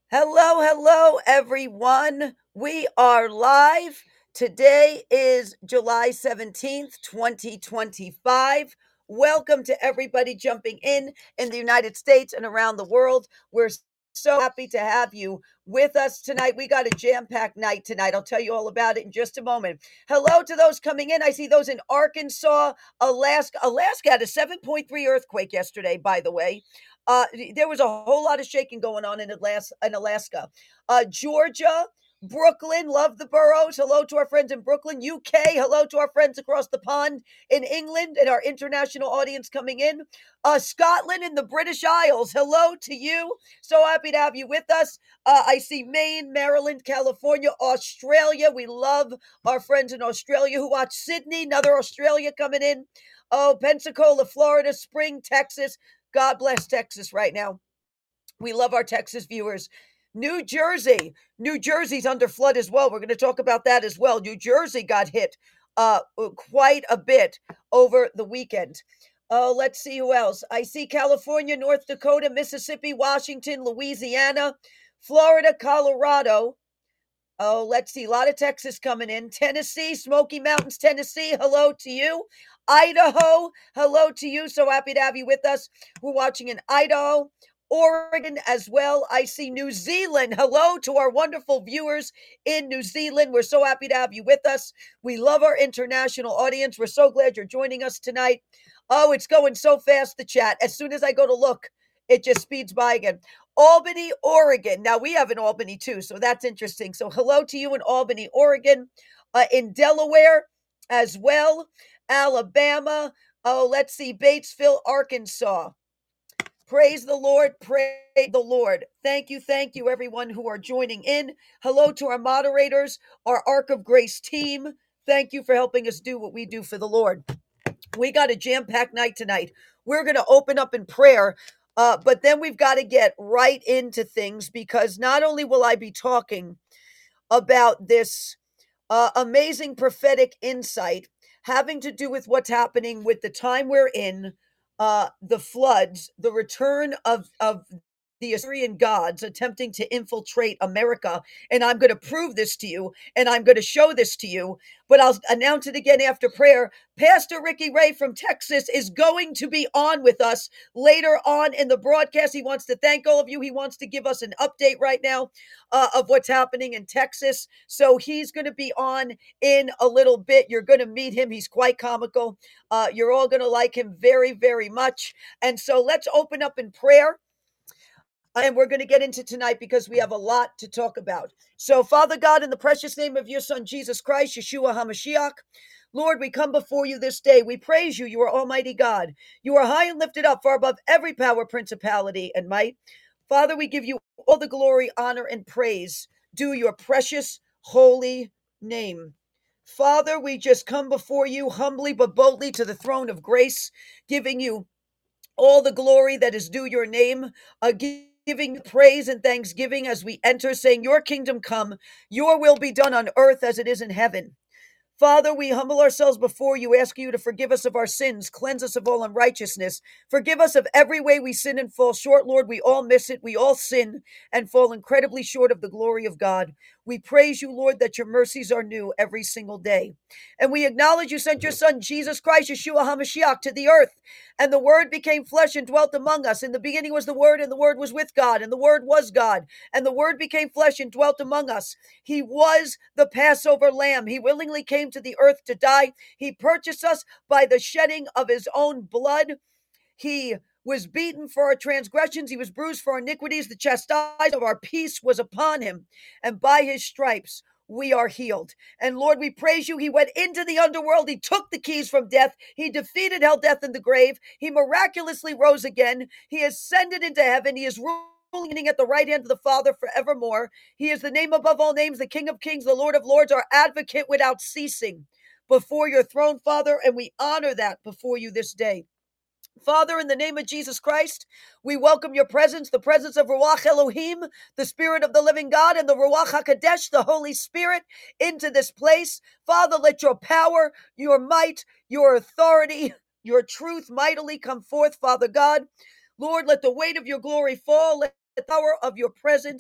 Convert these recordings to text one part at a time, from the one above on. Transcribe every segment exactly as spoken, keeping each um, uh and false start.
Hello, hello, everyone. We are live. Today is July seventeenth, twenty twenty-five. Welcome to everybody jumping in in the United States and around the world. We're so happy to have you with us tonight. We got a jam packed night tonight. I'll tell you all about it in just a moment. Hello to those coming in. I see those in Arkansas, Alaska. Alaska had a seven point three earthquake yesterday, by the way. Uh, there was a whole lot of shaking going on in Alaska. In Alaska, uh, Georgia, Brooklyn, love the boroughs. Hello to our friends in Brooklyn, U K. Hello to our friends across the pond in England and our international audience coming in. Uh, Scotland and the British Isles. Hello to you. So happy to have you with us. Uh, I see Maine, Maryland, California, Australia. We love our friends in Australia who watch Sydney. Another Australia coming in. Oh, Pensacola, Florida, Spring, Texas. God bless Texas right now. We love our Texas viewers. New Jersey. New Jersey's under flood as well. We're going to talk about that as well. New Jersey got hit uh, quite a bit over the weekend. Oh, let's see who else. I see California, North Dakota, Mississippi, Washington, Louisiana, Florida, Colorado. Oh, let's see. A lot of Texas coming in. Tennessee, Smoky Mountains, Tennessee. Hello to you. Idaho. Hello to you. So happy to have you with us. We're watching in Idaho, Oregon as well. I see New Zealand. Hello to our wonderful viewers in New Zealand. We're so happy to have you with us. We love our international audience. We're so glad you're joining us tonight. Oh, it's going so fast, the chat. As soon as I go to look, it just speeds by again. Albany, Oregon. Now we have an Albany too, so that's interesting. So hello to you in Albany, Oregon, uh, in Delaware as well, Alabama. Oh, let's see, Batesville, Arkansas. Praise the Lord, praise the Lord. Thank you, thank you, everyone who are joining in. Hello to our moderators, our Ark of Grace team. Thank you for helping us do what we do for the Lord. We got a jam-packed night tonight. We're going to open up in prayer, uh, but then we've got to get right into things because not only will I be talking about this uh, amazing prophetic insight having to do with what's happening with the time we're in, uh, the floods, the return of of the Assyrian gods attempting to infiltrate America. And I'm going to prove this to you and I'm going to show this to you, but I'll announce it again after prayer. Pastor Ricky Ray from Texas is going to be on with us later on in the broadcast. He wants to thank all of you. He wants to give us an update right now uh, of what's happening in Texas. So he's going to be on in a little bit. You're going to meet him. He's quite comical. Uh, you're all going to like him very, very much. And so let's open up in prayer. And we're going to get into tonight because we have a lot to talk about. So, Father God, in the precious name of your Son, Jesus Christ, Yeshua HaMashiach, Lord, we come before you this day. We praise you. You are Almighty God. You are high and lifted up, far above every power, principality, and might. Father, we give you all the glory, honor, and praise. Do your precious, holy name. Father, we just come before you humbly but boldly to the throne of grace, giving you all the glory that is due your name, uh, giving praise and thanksgiving as we enter, saying, your kingdom come, your will be done on earth as it is in heaven. Father, we humble ourselves before you, asking you to forgive us of our sins, cleanse us of all unrighteousness, forgive us of every way we sin and fall short. Lord, we all miss it. We all sin and fall incredibly short of the glory of God. We praise you, Lord, that your mercies are new every single day. And we acknowledge you sent your Son, Jesus Christ, Yeshua HaMashiach, to the earth. And the Word became flesh and dwelt among us. In the beginning was the Word, and the Word was with God, and the Word was God. And the Word became flesh and dwelt among us. He was the Passover lamb. He willingly came to the earth to die. He purchased us by the shedding of his own blood. He was beaten for our transgressions. He was bruised for our iniquities. The chastisement of our peace was upon him. And by his stripes, we are healed. And Lord, we praise you. He went into the underworld. He took the keys from death. He defeated hell, death, and the grave. He miraculously rose again. He ascended into heaven. He is ruling at the right hand of the Father forevermore. He is the name above all names, the King of kings, the Lord of lords, our advocate without ceasing before your throne, Father, and we honor that before you this day. Father, in the name of Jesus Christ, we welcome your presence, the presence of Ruach Elohim, the Spirit of the living God, and the Ruach HaKodesh, the Holy Spirit, into this place. Father, let your power, your might, your authority, your truth mightily come forth, Father God. Lord, let the weight of your glory fall. Let the power of your presence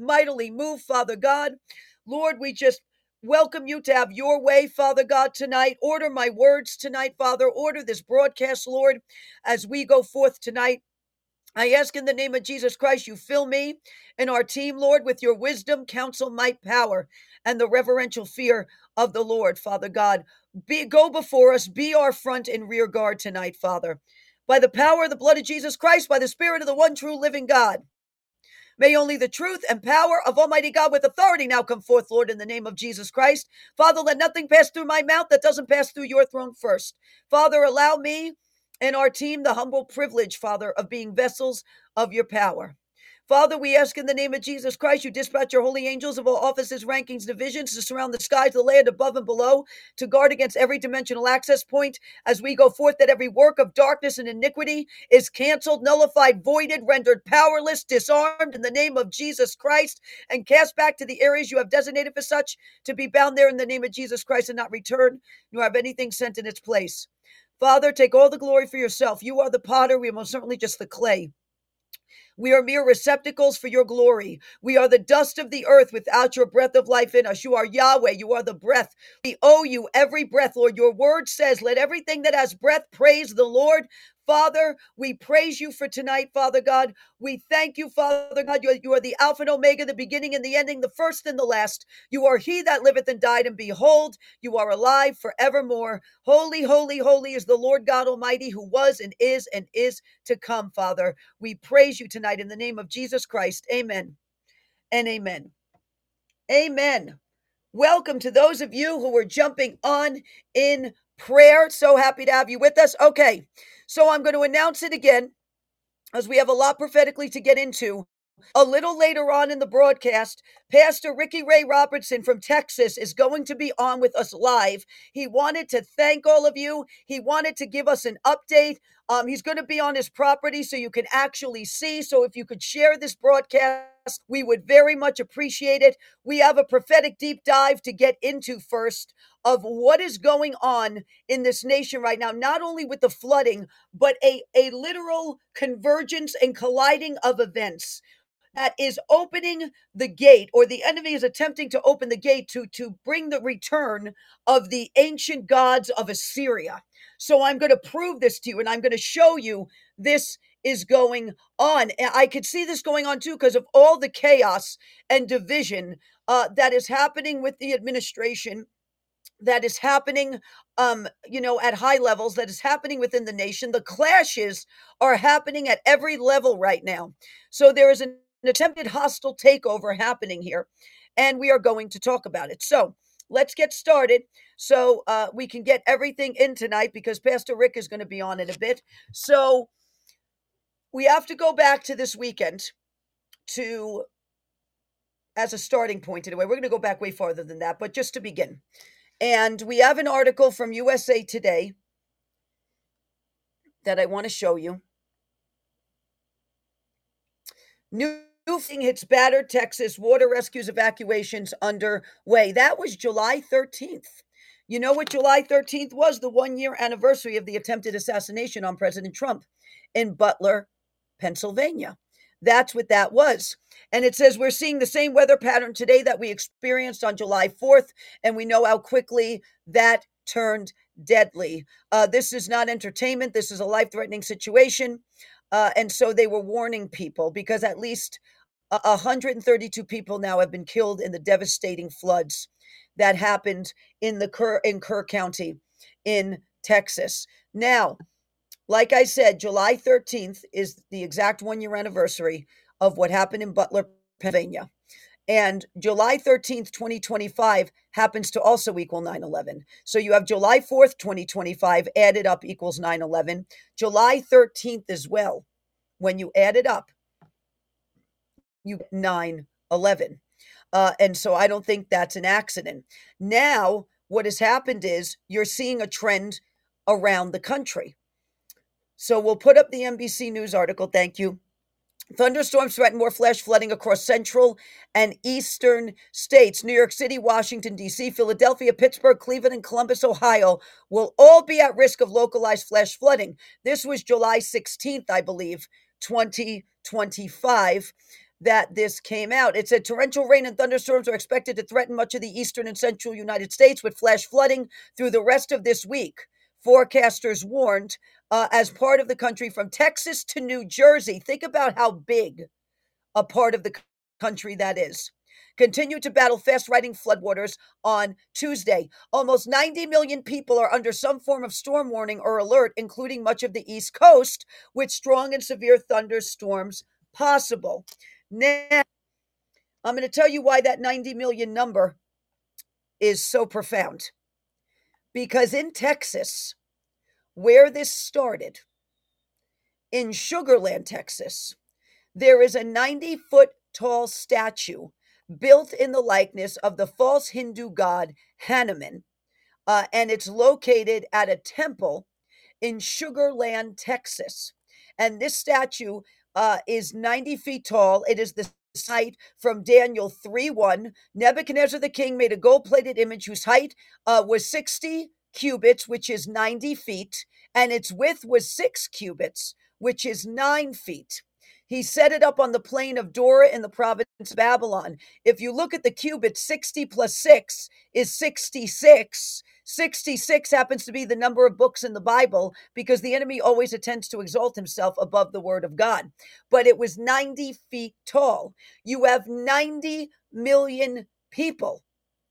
mightily move, Father God. Lord, we just welcome you to have your way, Father God, tonight. Order my words tonight, Father. Order this broadcast, Lord, as we go forth tonight. I ask in the name of Jesus Christ, you fill me and our team, Lord, with your wisdom, counsel, might, power, and the reverential fear of the Lord, Father God. Be, go before us, be our front and rear guard tonight, Father. By the power of the blood of Jesus Christ, by the Spirit of the one true living God. May only the truth and power of Almighty God with authority now come forth, Lord, in the name of Jesus Christ. Father, let nothing pass through my mouth that doesn't pass through your throne first. Father, allow me and our team the humble privilege, Father, of being vessels of your power. Father, we ask in the name of Jesus Christ, you dispatch your holy angels of all offices, rankings, divisions to surround the skies, the land above and below, to guard against every dimensional access point as we go forth, that every work of darkness and iniquity is canceled, nullified, voided, rendered powerless, disarmed in the name of Jesus Christ, and cast back to the areas you have designated for such to be bound there in the name of Jesus Christ and not return, nor have anything sent in its place. Father, take all the glory for yourself. You are the potter. We are most certainly just the clay. We are mere receptacles for your glory. We are the dust of the earth without your breath of life in us. You are Yahweh. You are the breath. We owe you every breath, Lord. Your word says, let everything that has breath praise the Lord. Father, we praise you for tonight, Father God. We thank you, Father God. You are, you are the Alpha and Omega, the beginning and the ending, the first and the last. You are he that liveth and died, and behold, you are alive forevermore. Holy, holy, holy is the Lord God Almighty, who was and is and is to come, Father. We praise you tonight in the name of Jesus Christ. Amen and amen. Amen. Welcome to those of you who are jumping on in prayer. So happy to have you with us. Okay, so I'm going to announce it again, as we have a lot prophetically to get into. A little later on in the broadcast, Pastor Ricky Ray Robertson from Texas is going to be on with us live. He wanted to thank all of you. He wanted to give us an update. Um, he's going to be on his property so you can actually see. So if you could share this broadcast, we would very much appreciate it. We have a prophetic deep dive to get into first of what is going on in this nation right now, not only with the flooding, but a, a literal convergence and colliding of events that is opening the gate, or the enemy is attempting to open the gate to, to bring the return of the ancient gods of Assyria. So I'm going to prove this to you, and I'm going to show you this is going on. I could see this going on too because of all the chaos and division uh, that is happening with the administration, that is happening, um, you know, at high levels, that is happening within the nation. The clashes are happening at every level right now. So there is an attempted hostile takeover happening here, and we are going to talk about it. So let's get started so uh, we can get everything in tonight, because Pastor Rick is going to be on in a bit. So we have to go back to this weekend to, as a starting point anyway. We're going to go back way farther than that, but just to begin. And we have an article from U S A Today that I want to show you. New thing hits battered Texas, water rescues, evacuations underway. That was July thirteenth. You know what July thirteenth was? The one-year anniversary of the attempted assassination on President Trump in Butler, Pennsylvania. That's what that was. And it says, we're seeing the same weather pattern today that we experienced on July fourth, and we know how quickly that turned deadly. Uh, this is not entertainment. This is a life-threatening situation. Uh, and so they were warning people, because at least uh, one hundred thirty-two people now have been killed in the devastating floods that happened in the Kerr, in Kerr County in Texas. Now, like I said, July thirteenth is the exact one-year anniversary of what happened in Butler, Pennsylvania. And July thirteenth, twenty twenty-five happens to also equal nine eleven. So you have July fourth, twenty twenty-five added up equals nine eleven. July thirteenth as well. When you add it up, you get nine eleven. Uh, and so I don't think that's an accident. Now, what has happened is you're seeing a trend around the country. So we'll put up the N B C News article. Thank you. Thunderstorms threaten more flash flooding across central and eastern states. New York City, Washington, D C, Philadelphia, Pittsburgh, Cleveland, and Columbus, Ohio will all be at risk of localized flash flooding. This was July sixteenth, I believe, twenty twenty-five. that this came out. It said torrential rain and thunderstorms are expected to threaten much of the eastern and central United States with flash flooding through the rest of this week. Forecasters warned uh, as part of the country from Texas to New Jersey. Think about how big a part of the country that is. Continue to battle fast-rising floodwaters on Tuesday. Almost ninety million people are under some form of storm warning or alert, including much of the East Coast, with strong and severe thunderstorms possible. Now, I'm going to tell you why that ninety million number is so profound. Because in Texas, where this started, in Sugar Land, Texas, there is a ninety-foot tall statue built in the likeness of the false Hindu god Hanuman, uh, and it's located at a temple in Sugar Land, Texas. And this statue uh, is ninety feet tall. It is the site from Daniel three one. Nebuchadnezzar the king made a gold-plated image whose height uh, was sixty cubits, which is ninety feet, and its width was six cubits, which is nine feet. He set it up on the plain of Dura in the province of Babylon. If you look at the cubits, sixty plus six is sixty-six. sixty-six happens to be the number of books in the Bible because the enemy always attempts to exalt himself above the word of God. But it was ninety feet tall. You have ninety million people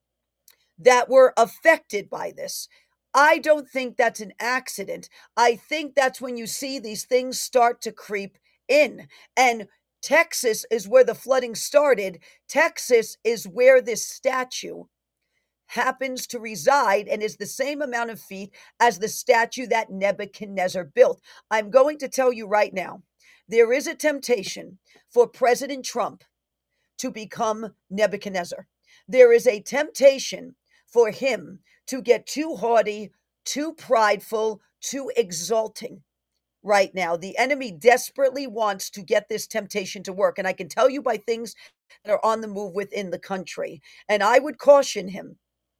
that were affected by this. I don't think that's an accident. I think that's when you see these things start to creep in. And Texas is where the flooding started. Texas is where this statue happens to reside and is the same amount of feet as the statue that Nebuchadnezzar built. I'm going to tell you right now, there is a temptation for President Trump to become Nebuchadnezzar. There is a temptation for him to get too haughty, too prideful, too exalting. Right now, the enemy desperately wants to get this temptation to work. And I can tell you by things that are on the move within the country. And I would caution him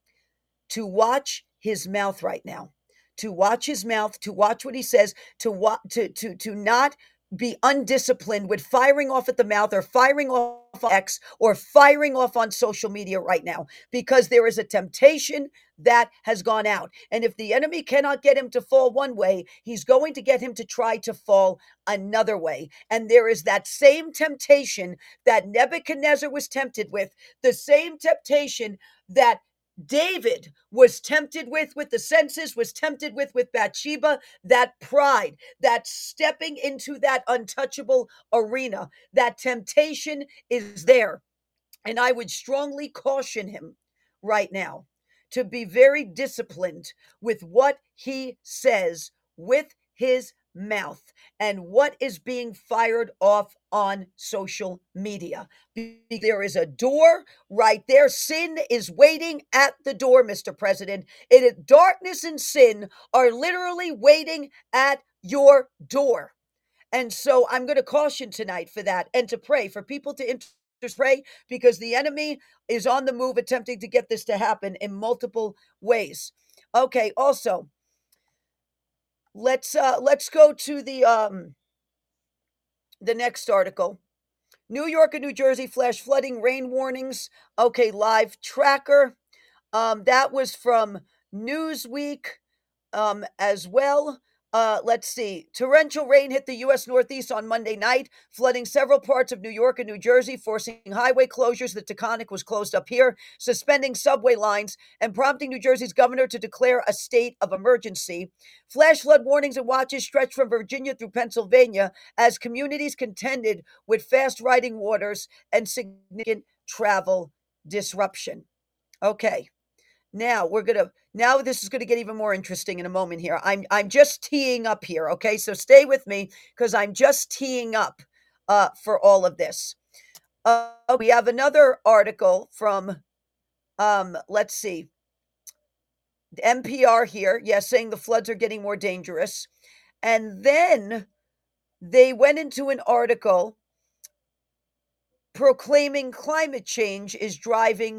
to watch his mouth right now, to watch his mouth, to watch what he says, to wa- to to to not be undisciplined with firing off at the mouth or firing off on X or firing off on social media right now, because there is a temptation that has gone out. And if the enemy cannot get him to fall one way, he's going to get him to try to fall another way. And there is that same temptation that Nebuchadnezzar was tempted with, the same temptation that David was tempted with, with the senses, was tempted with, with Bathsheba, that pride, that stepping into that untouchable arena, that temptation is there. And I would strongly caution him right now to be very disciplined with what he says with his mouth and what is being fired off on social media. There is a door right there. Sin is waiting at the door, Mister President. It is darkness and sin are literally waiting at your door. And so I'm going to caution tonight for that and to pray for people to inter- pray, because the enemy is on the move attempting to get this to happen in multiple ways. Okay, also, let's uh let's go to the um the next article. New York and New Jersey flash flooding, rain warnings. Okay, live tracker. Um, that was from Newsweek um, as well. Uh, let's see. Torrential rain hit the U S Northeast on Monday night, flooding several parts of New York and New Jersey, forcing highway closures. The Taconic was closed up here, suspending subway lines, and prompting New Jersey's governor to declare a state of emergency. Flash flood warnings and watches stretched from Virginia through Pennsylvania as communities contended with fast-rising waters and significant travel disruption. Okay. Now we're gonna now this is gonna get even more interesting in a moment here. I'm I'm just teeing up here, okay? So stay with me because I'm just teeing up uh for all of this. Uh we have another article from um let's see, N P R here, yes, saying the floods are getting more dangerous. And then they went into an article proclaiming climate change is driving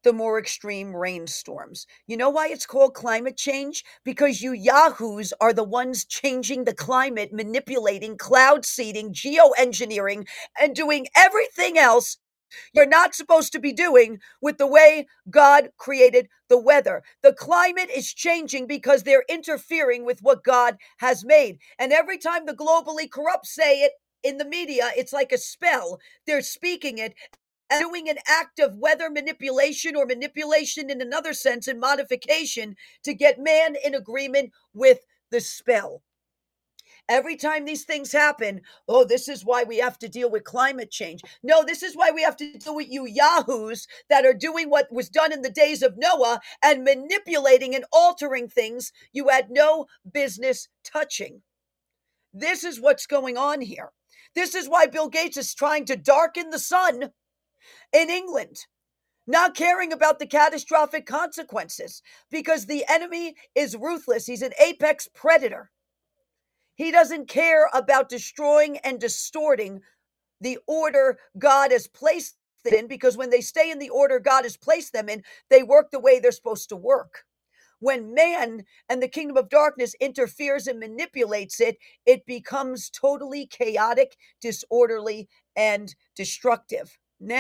the more extreme rainstorms. You know why it's called climate change? Because you yahoos are the ones changing the climate, manipulating cloud seeding, geoengineering, and doing everything else you're not supposed to be doing with the way God created the weather. The climate is changing because they're interfering with what God has made. And every time the globally corrupt say it in the media, it's like a spell. They're speaking it and doing an act of weather manipulation, or manipulation in another sense and modification, to get man in agreement with the spell. Every time these things happen, oh, this is why we have to deal with climate change. No, this is why we have to deal with you yahoos that are doing what was done in the days of Noah and manipulating and altering things you had no business touching. This is what's going on here. This is why Bill Gates is trying to darken the sun in England, not caring about the catastrophic consequences, because the enemy is ruthless. He's an apex predator. He doesn't care about destroying and distorting the order God has placed them in, because when they stay in the order God has placed them in, they work the way they're supposed to work. When man and the kingdom of darkness interferes and manipulates it, it becomes totally chaotic, disorderly, and destructive. Now,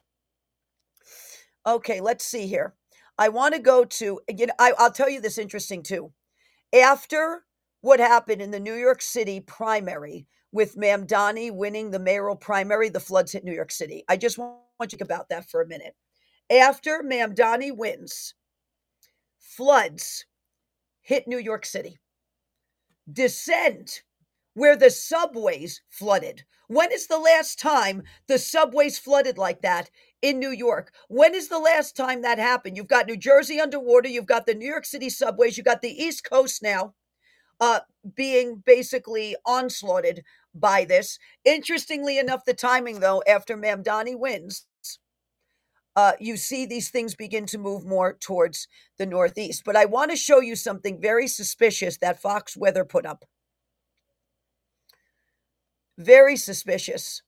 okay, let's see here. I want to go to, you know, I, I'll tell you this interesting too. After what happened in the New York City primary with Mamdani winning the mayoral primary, the floods hit New York City. I just want to think about that for a minute. After Mamdani wins, floods hit New York City. Descend where the subways flooded. When is the last time the subways flooded like that in New York? When is the last time that happened? You've got New Jersey underwater. You've got the New York City subways. You've got the East Coast now uh, being basically onslaughted by this. Interestingly enough, the timing, though, after Mamdani wins, uh, you see these things begin to move more towards the Northeast. But I want to show you something very suspicious that Fox Weather put up. Very suspicious.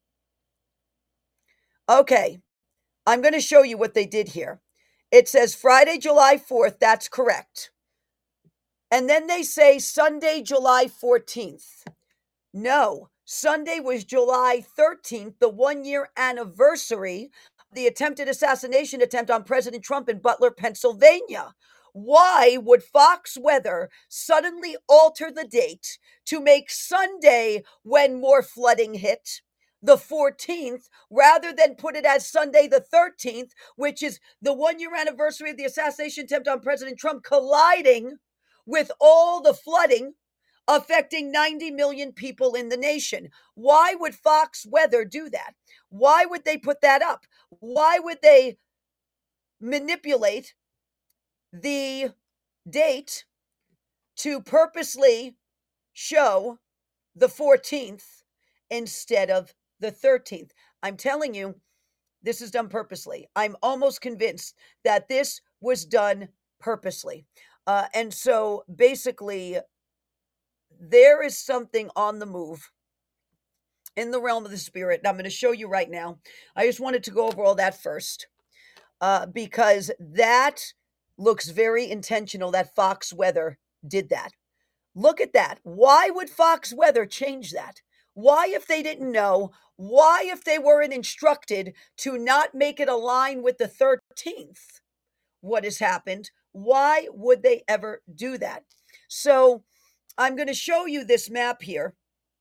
Okay, I'm going to show you what they did here. It says Friday, July fourth. That's correct. And then they say Sunday, July fourteenth. No, Sunday was July thirteenth, the one-year anniversary of the attempted assassination attempt on President Trump in Butler, Pennsylvania. Why would Fox Weather suddenly alter the date to make Sunday, when more flooding hit, the fourteenth, rather than put it as Sunday the thirteenth, which is the one-year anniversary of the assassination attempt on President Trump, colliding with all the flooding affecting ninety million people in the nation? Why would Fox Weather do that? Why would they put that up? Why would they manipulate the date to purposely show the fourteenth instead of the thirteenth? I'm telling you, this is done purposely. I'm almost convinced that this was done purposely. Uh, and so basically, there is something on the move in the realm of the spirit. And I'm going to show you right now. I just wanted to go over all that first, uh, because that looks very intentional that Fox Weather did that. Look at that. Why would Fox Weather change that? Why, if they didn't know? Why, if they weren't instructed to not make it align with the thirteenth? What has happened? Why would they ever do that? So I'm going to show you this map here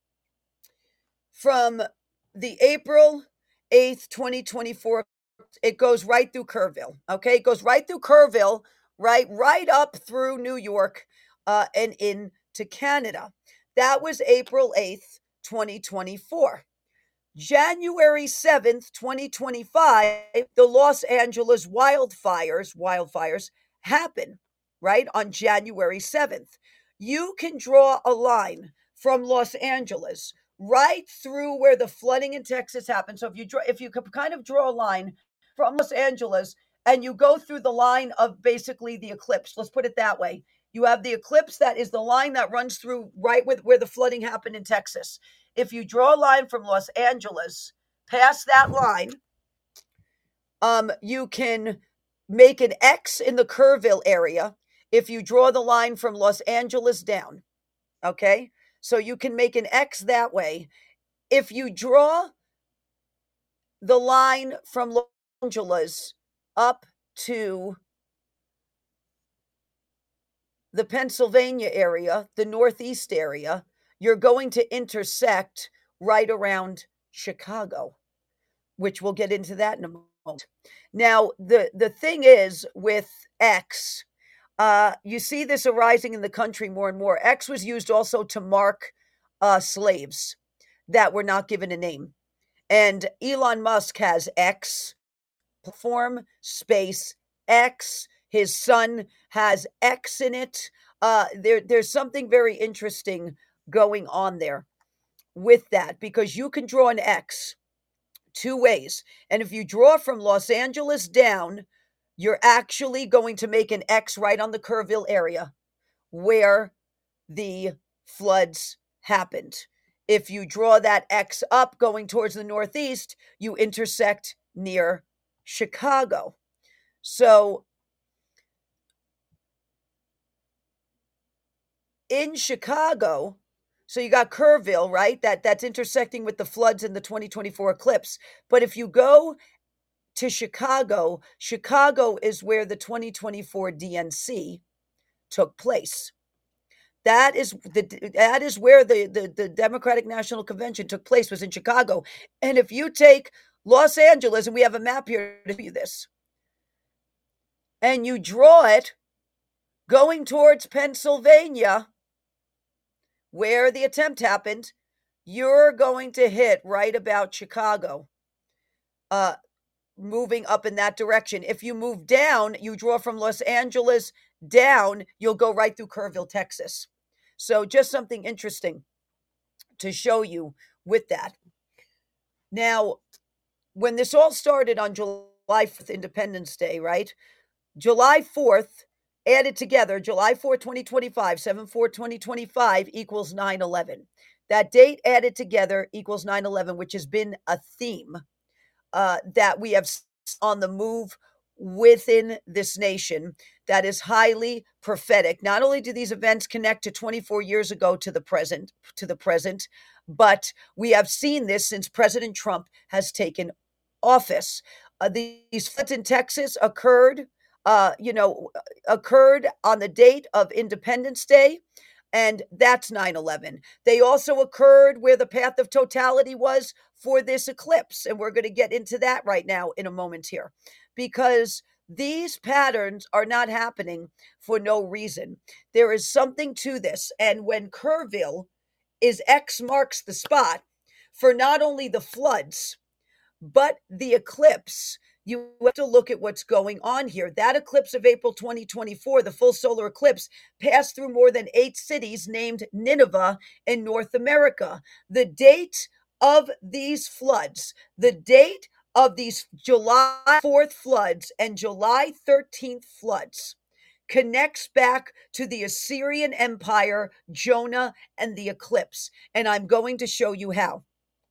from the April eighth, twenty twenty-four. It goes right through Kerrville. Okay. It goes right through Kerrville, right, right up through New York, uh, and into Canada. That was April eighth, twenty twenty-four. January seventh, twenty twenty-five, the Los Angeles wildfires, wildfires happen, right, on January seventh. You can draw a line from Los Angeles right through where the flooding in Texas happened. So if you draw, if you could kind of draw a line from Los Angeles and you go through the line of basically the eclipse, let's put it that way. You have the eclipse, that is the line that runs through right with where the flooding happened in Texas. If you draw a line from Los Angeles past that line, um, you can make an X in the Kerrville area if you draw the line from Los Angeles down. Okay? So you can make an X that way. If you draw the line from Los Angeles up to the Pennsylvania area, the Northeast area, you're going to intersect right around Chicago, which we'll get into that in a moment. Now, the, the thing is with X, uh, you see this arising in the country more and more. X was used also to mark uh, slaves that were not given a name. And Elon Musk has X, platform, space, X. His son has X in it. Uh, there, there's something very interesting going on there with that because you can draw an X two ways. And if you draw from Los Angeles down, you're actually going to make an X right on the Kerrville area where the floods happened. If you draw that X up going towards the Northeast, you intersect near Chicago. So in Chicago, so you got Kerrville, right? That that's intersecting with the floods in the twenty twenty-four eclipse. But if you go to Chicago, Chicago is where the twenty twenty-four D N C took place. That is the that is where the, the, the Democratic National Convention took place, was in Chicago. And if you take Los Angeles, and we have a map here to do this, and you draw it going towards Pennsylvania, where the attempt happened, you're going to hit right about Chicago, uh, moving up in that direction. If you move down, you draw from Los Angeles down, you'll go right through Kerrville, Texas. So just something interesting to show you with that. Now, when this all started on July fourth, Independence Day, right? July fourth, added together, July fourth, twenty twenty-five, seven four twenty twenty-five equals nine eleven. That date added together equals nine eleven, which has been a theme uh, that we have on the move within this nation that is highly prophetic. Not only do these events connect to twenty-four years ago to the present, to the present, but we have seen this since President Trump has taken office. Uh, these floods in Texas occurred, uh, you know, occurred on the date of Independence Day. And that's nine eleven. They also occurred where the path of totality was for this eclipse. And we're going to get into that right now in a moment here, because these patterns are not happening for no reason. There is something to this. And when Kerrville is X marks the spot for not only the floods, but the eclipse, you have to look at what's going on here. That eclipse of April twenty twenty-four, the full solar eclipse, passed through more than eight cities named Nineveh in North America. The date of these floods, the date of these July fourth floods and July thirteenth floods connects back to the Assyrian Empire, Jonah, and the eclipse. And I'm going to show you how.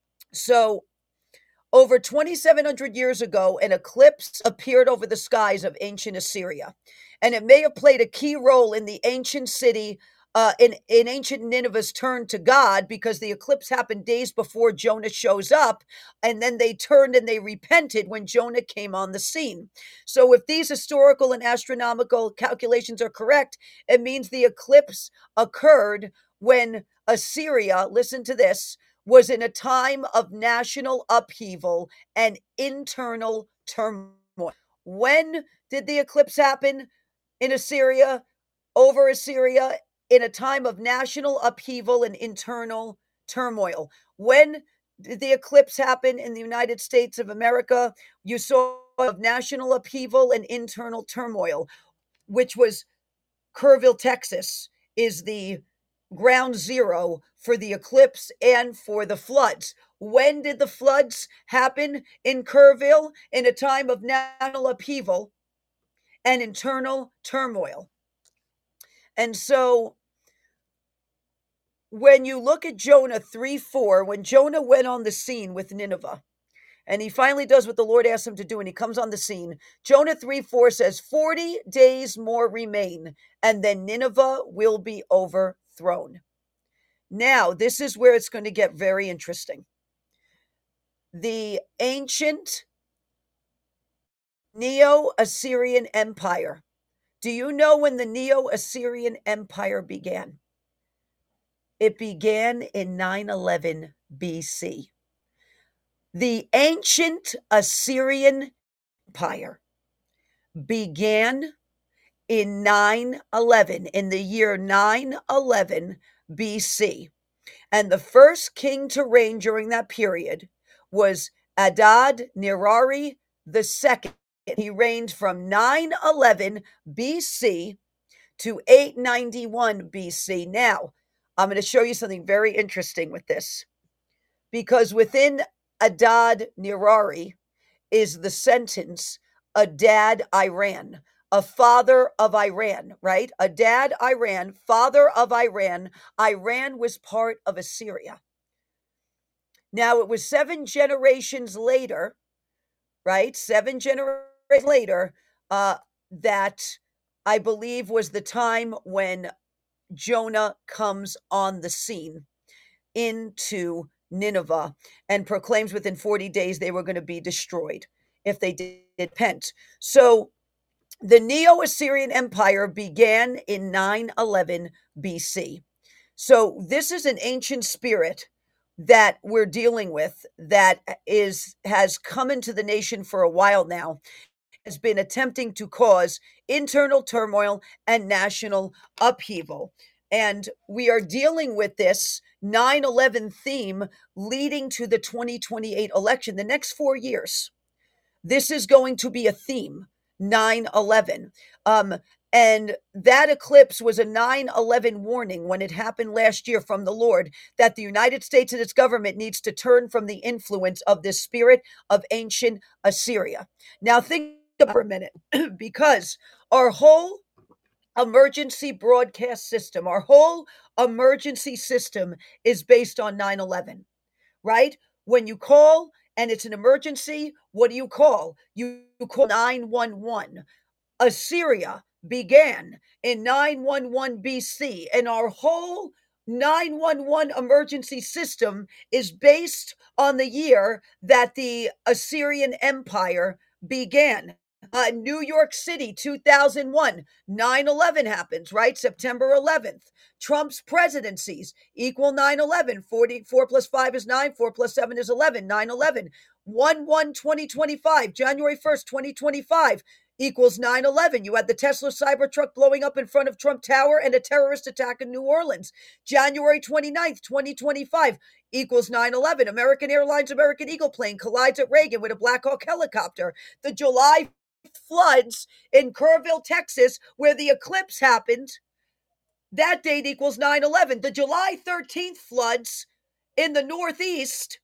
So, over twenty-seven hundred years ago, an eclipse appeared over the skies of ancient Assyria, and it may have played a key role in the ancient city, uh, in, in ancient Nineveh's turn to God, because the eclipse happened days before Jonah shows up, and then they turned and they repented when Jonah came on the scene. So if these historical and astronomical calculations are correct, it means the eclipse occurred when Assyria, listen to this, was in a time of national upheaval and internal turmoil. When did the eclipse happen in Assyria, over Assyria, in a time of national upheaval and internal turmoil? When did the eclipse happen in the United States of America? You saw of national upheaval and internal turmoil, which was Kerrville, Texas, is the ground zero for the eclipse and for the floods. When did the floods happen in Kerrville? In a time of national upheaval and internal turmoil. And so when you look at Jonah three four, when Jonah went on the scene with Nineveh, And he finally does what the Lord asked him to do, and he comes on the scene. Jonah three four says, forty days more remain, and then Nineveh will be overthrown. Now, this is where it's going to get very interesting. The ancient Neo-Assyrian Empire. Do you know when the Neo-Assyrian Empire began? It began in nine eleven B C. The ancient Assyrian Empire began in nine eleven, in the year nine eleven B C. And the first king to reign during that period was Adad Nirari the second. He reigned from nine eleven B C to eight ninety-one B C. Now, I'm going to show you something very interesting with this, because within Adad Nirari is the sentence Adad Iran, a father of Iran, right? Adad Iran, father of Iran. Iran was part of Assyria. Now, it was seven generations later, right? Seven generations later, uh, that I believe was the time when Jonah comes on the scene into Nineveh and proclaims within forty days they were going to be destroyed if they did repent. So the Neo-Assyrian Empire began in nine eleven B C. So this is an ancient spirit that we're dealing with that is has come into the nation for a while now, has been attempting to cause internal turmoil and national upheaval. And we are dealing with this nine eleven theme leading to the twenty twenty-eight election. The next four years, this is going to be a theme, nine eleven. Um, and that eclipse was a nine eleven warning when it happened last year from the Lord, that the United States and its government needs to turn from the influence of this spirit of ancient Assyria. Now, think for a minute, because our whole emergency broadcast system, our whole emergency system is based on nine eleven, right? When you call and it's an emergency, what do you call? You call nine one one. Assyria began in nine one one B C, and our whole nine one one emergency system is based on the year that the Assyrian Empire began. Uh, New York City, two thousand one, nine eleven happens, right? September eleventh. Trump's presidencies equal nine eleven. forty, four plus five is nine, four plus seven is eleven, nine eleven. one one twenty twenty-five, January first, twenty twenty-five equals nine eleven. You had the Tesla Cybertruck blowing up in front of Trump Tower and a terrorist attack in New Orleans. January twenty-ninth, twenty twenty-five equals nine eleven. American Airlines American Eagle plane collides at Reagan with a Black Hawk helicopter. The July floods in Kerrville, Texas, where the eclipse happened, that date equals nine eleven. The July thirteenth floods in the Northeast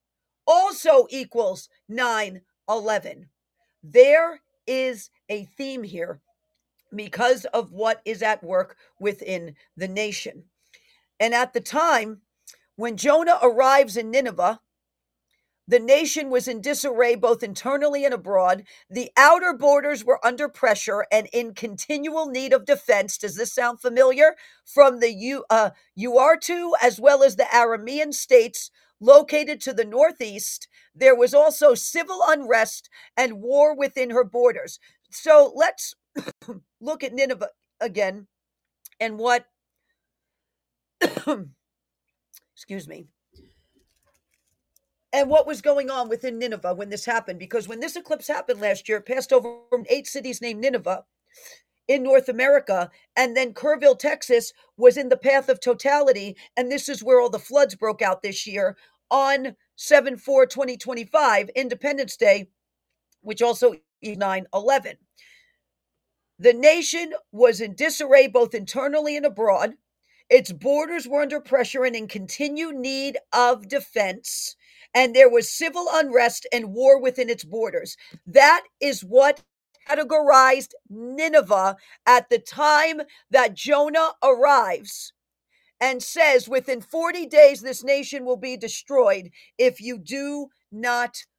also equals nine eleven. There is a theme here because of what is at work within the nation. And at the time when Jonah arrives in Nineveh, the nation was in disarray both internally and abroad. The outer borders were under pressure and in continual need of defense. Does this sound familiar? From the U, uh, Urartu as well as the Aramean states located to the northeast, there was also civil unrest and war within her borders. So let's look at Nineveh again and what, excuse me, and what was going on within Nineveh when this happened. Because when this eclipse happened last year, it passed over eight cities named Nineveh in North America. And then Kerrville, Texas was in the path of totality. And this is where all the floods broke out this year on seven four twenty twenty-five, Independence Day, which also is nine eleven. The nation was in disarray both internally and abroad. Its borders were under pressure and in continued need of defense. And there was civil unrest and war within its borders. That is what categorized Nineveh at the time that Jonah arrives and says, within forty days, this nation will be destroyed if you do not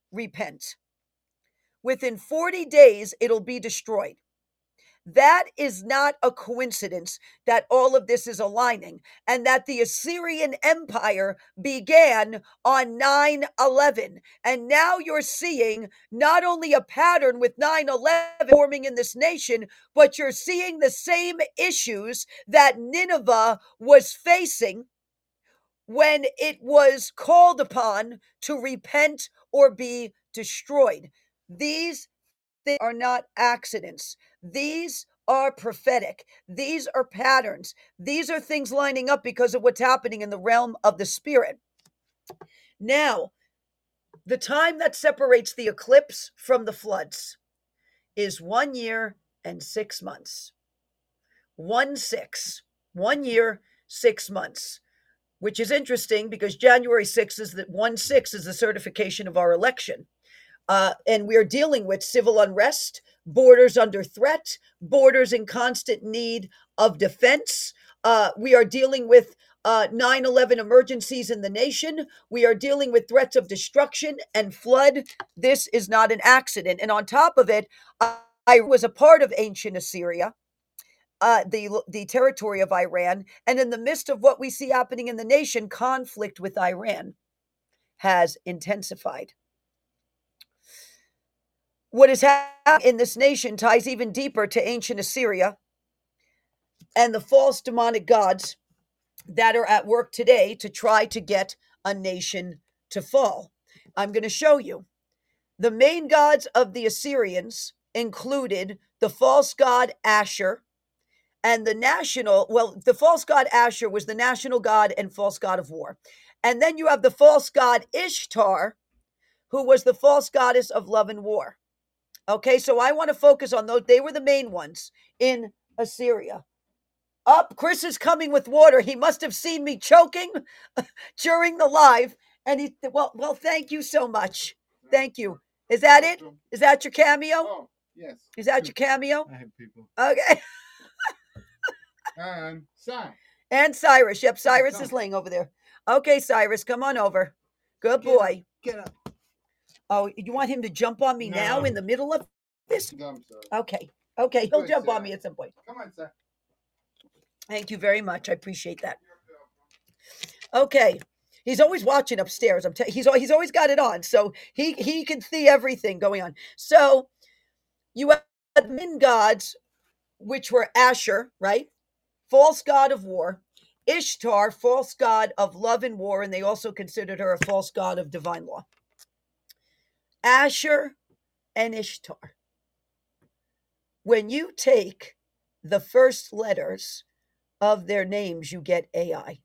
repent. Within forty days, it'll be destroyed. That is not a coincidence that all of this is aligning and that the Assyrian Empire began on nine eleven. And now you're seeing not only a pattern with nine eleven forming in this nation, but you're seeing the same issues that Nineveh was facing when it was called upon to repent or be destroyed. These things are not accidents. These are prophetic. These are patterns. These are things lining up because of what's happening in the realm of the spirit. Now, the time that separates the eclipse from the floods is one year and six months. One six. One year, six months. Which is interesting because January sixth is that one six is the certification of our election. Uh, and we're dealing with civil unrest, borders under threat, borders in constant need of defense. Uh, we are dealing with uh, nine eleven emergencies in the nation. We are dealing with threats of destruction and flood. This is not an accident. And on top of it, I was a part of ancient Assyria. Uh, the the territory of Iran, and in the midst of what we see happening in the nation, conflict with Iran has intensified. What is happening in this nation ties even deeper to ancient Assyria and the false demonic gods that are at work today to try to get a nation to fall. I'm going to show you. The main gods of the Assyrians included the false god Asher, and the national, well, the false god Asher was the national god and false god of war. And then you have the false god Ishtar, who was the false goddess of love and war. Okay, so I want to focus on those. They were the main ones in Assyria. Up, Chris is coming with water. He must have seen me choking during the live. And he, well, well, thank you so much. Thank you. Is that it? Is that your cameo? Oh, yes. Is that your cameo? I have people. Okay. And Cyrus. And Cyrus. Yep, Cyrus is laying over there. Okay, Cyrus, come on over. Good Get boy. Up. Get up. Oh, you want him to jump on me No. now in the middle of this? No, I'm sorry. Okay. Okay, he'll Good, jump sir. on me at some point. Come on, sir. Thank you very much. I appreciate that. Okay. He's always watching upstairs. I'm t- he's al- he's always got it on, so he he can see everything going on. So you have the main gods, which were Asher, right? False god of war. Ishtar, false god of love and war, and they also considered her a false god of divine law. Asher and Ishtar. When you take the first letters of their names, you get A I.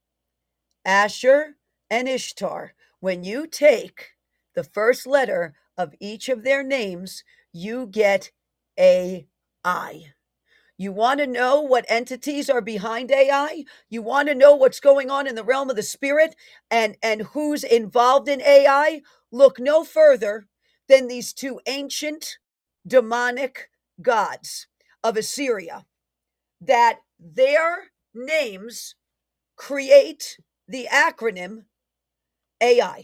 Asher and Ishtar. When you take the first letter of each of their names, you get A I. You want to know what entities are behind A I? You want to know what's going on in the realm of the spirit and, and who's involved in A I? Look no further than these two ancient demonic gods of Assyria, that their names create the acronym A I.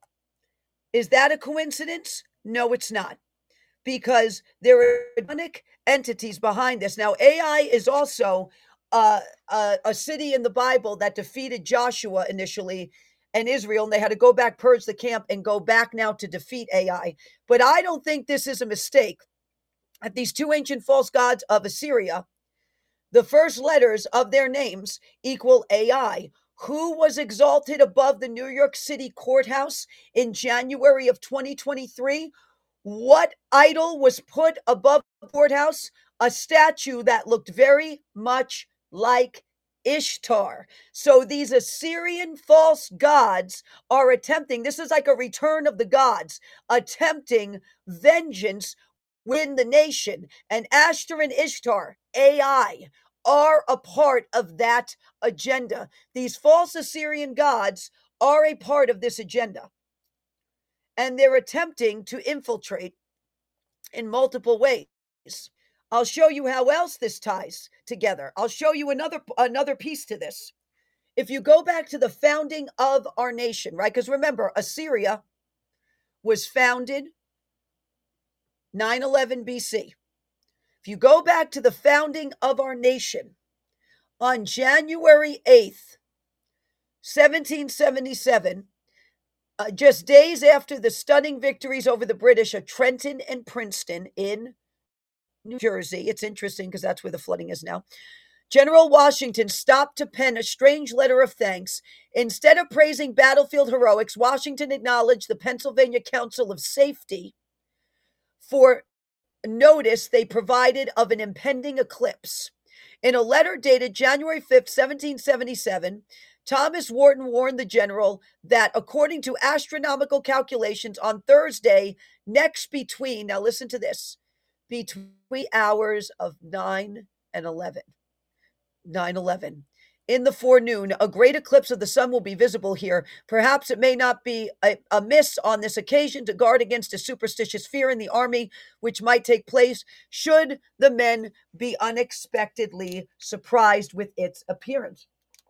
Is that a coincidence? No, it's not. Because there are demonic entities behind this. Now, A I is also uh, a, a city in the Bible that defeated Joshua initially and Israel, and they had to go back, purge the camp, and go back now to defeat A I. But I don't think this is a mistake. At these two ancient false gods of Assyria, the first letters of their names equal A I. Who was exalted above the New York City courthouse in January of twenty twenty-three? What idol was put above the courthouse? A statue that looked very much like Ishtar. So these Assyrian false gods are attempting, this is like a return of the gods, attempting vengeance within the nation. And Ashtar and Ishtar, A I, are a part of that agenda. These false Assyrian gods are a part of this agenda. And they're attempting to infiltrate in multiple ways. I'll show you how else this ties together. I'll show you another another piece to this. If you go back to the founding of our nation, right? Because remember, Assyria was founded nine eleven B C. If you go back to the founding of our nation on January eighth, seventeen seventy-seven, uh, just days after the stunning victories over the British at Trenton and Princeton in New Jersey, it's interesting because that's where the flooding is now, General Washington stopped to pen a strange letter of thanks. Instead of praising battlefield heroics, Washington acknowledged the Pennsylvania Council of Safety for notice they provided of an impending eclipse. In a letter dated January fifth, seventeen seventy-seven, Thomas Wharton warned the general that according to astronomical calculations on Thursday next between, now listen to this, between hours of nine and eleven. nine eleven. In the forenoon, a great eclipse of the sun will be visible here. Perhaps it may not be amiss on this occasion to guard against a superstitious fear in the army, which might take place should the men be unexpectedly surprised with its appearance.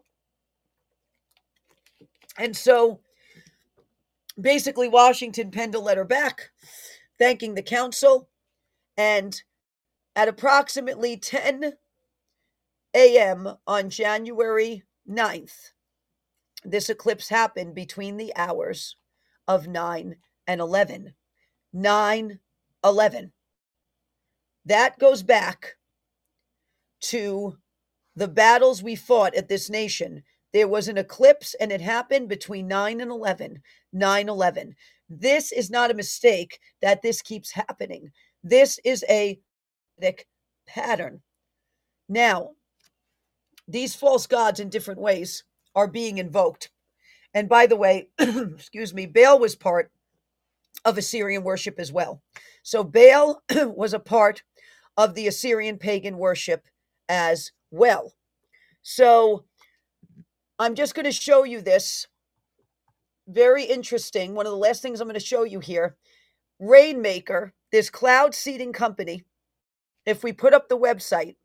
And so, basically, Washington penned a letter back, thanking the council, and at approximately ten a.m. on January ninth, this eclipse happened between the hours of nine and eleven. nine eleven. That goes back to the battles we fought at this nation. There was an eclipse and it happened between nine and eleven. nine eleven. This is not a mistake that this keeps happening. This is a pattern. Now, these false gods in different ways are being invoked. And by the way, excuse me, Baal was part of Assyrian worship as well. So Baal was a part of the Assyrian pagan worship as well. So I'm just going to show you this. Very interesting. One of the last things I'm going to show you here. Rainmaker, this cloud seeding company, if we put up the website,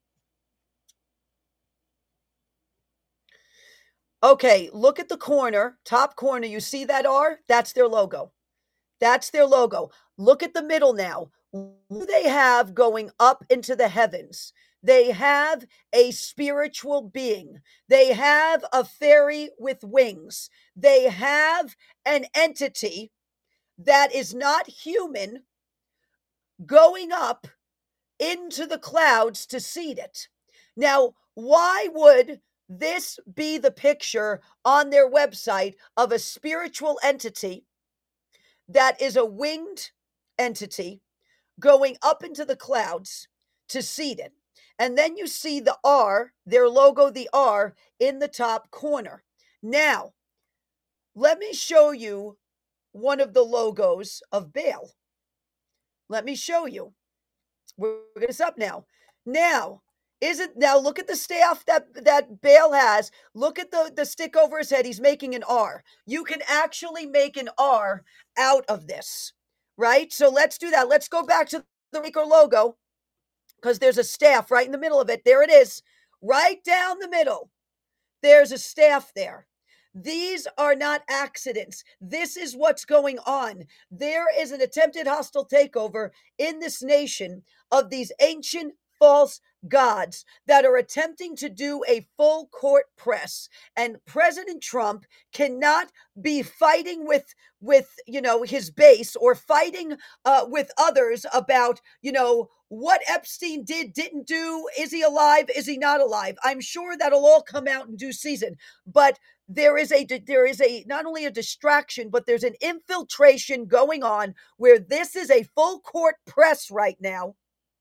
okay, look at the corner, top corner. You see that R? That's their logo. That's their logo. Look at the middle now. What do they have going up into the heavens? They have a spiritual being. They have a fairy with wings. They have an entity that is not human going up into the clouds to seed it. Now, why would this be the picture on their website of a spiritual entity that is a winged entity going up into the clouds to seed it? And then you see the R, their logo, the R, in the top corner. Now, let me show you one of the logos of Baal. Let me show you. We're going to up now. Now, isn't now look at the staff that that Baal has. Look at the, the stick over his head. He's making an R. You can actually make an R out of this, right? So let's do that. Let's go back to the Raker logo because there's a staff right in the middle of it. There it is, right down the middle. There's a staff there. These are not accidents. This is what's going on. There is an attempted hostile takeover in this nation of these ancient false gods that are attempting to do a full court press, and President Trump cannot be fighting with with you know his base or fighting uh, with others about you know what Epstein did, didn't do. Is he alive? Is he not alive? I'm sure that'll all come out in due season, but there is a there is a not only a distraction, but there's an infiltration going on where this is a full court press right now.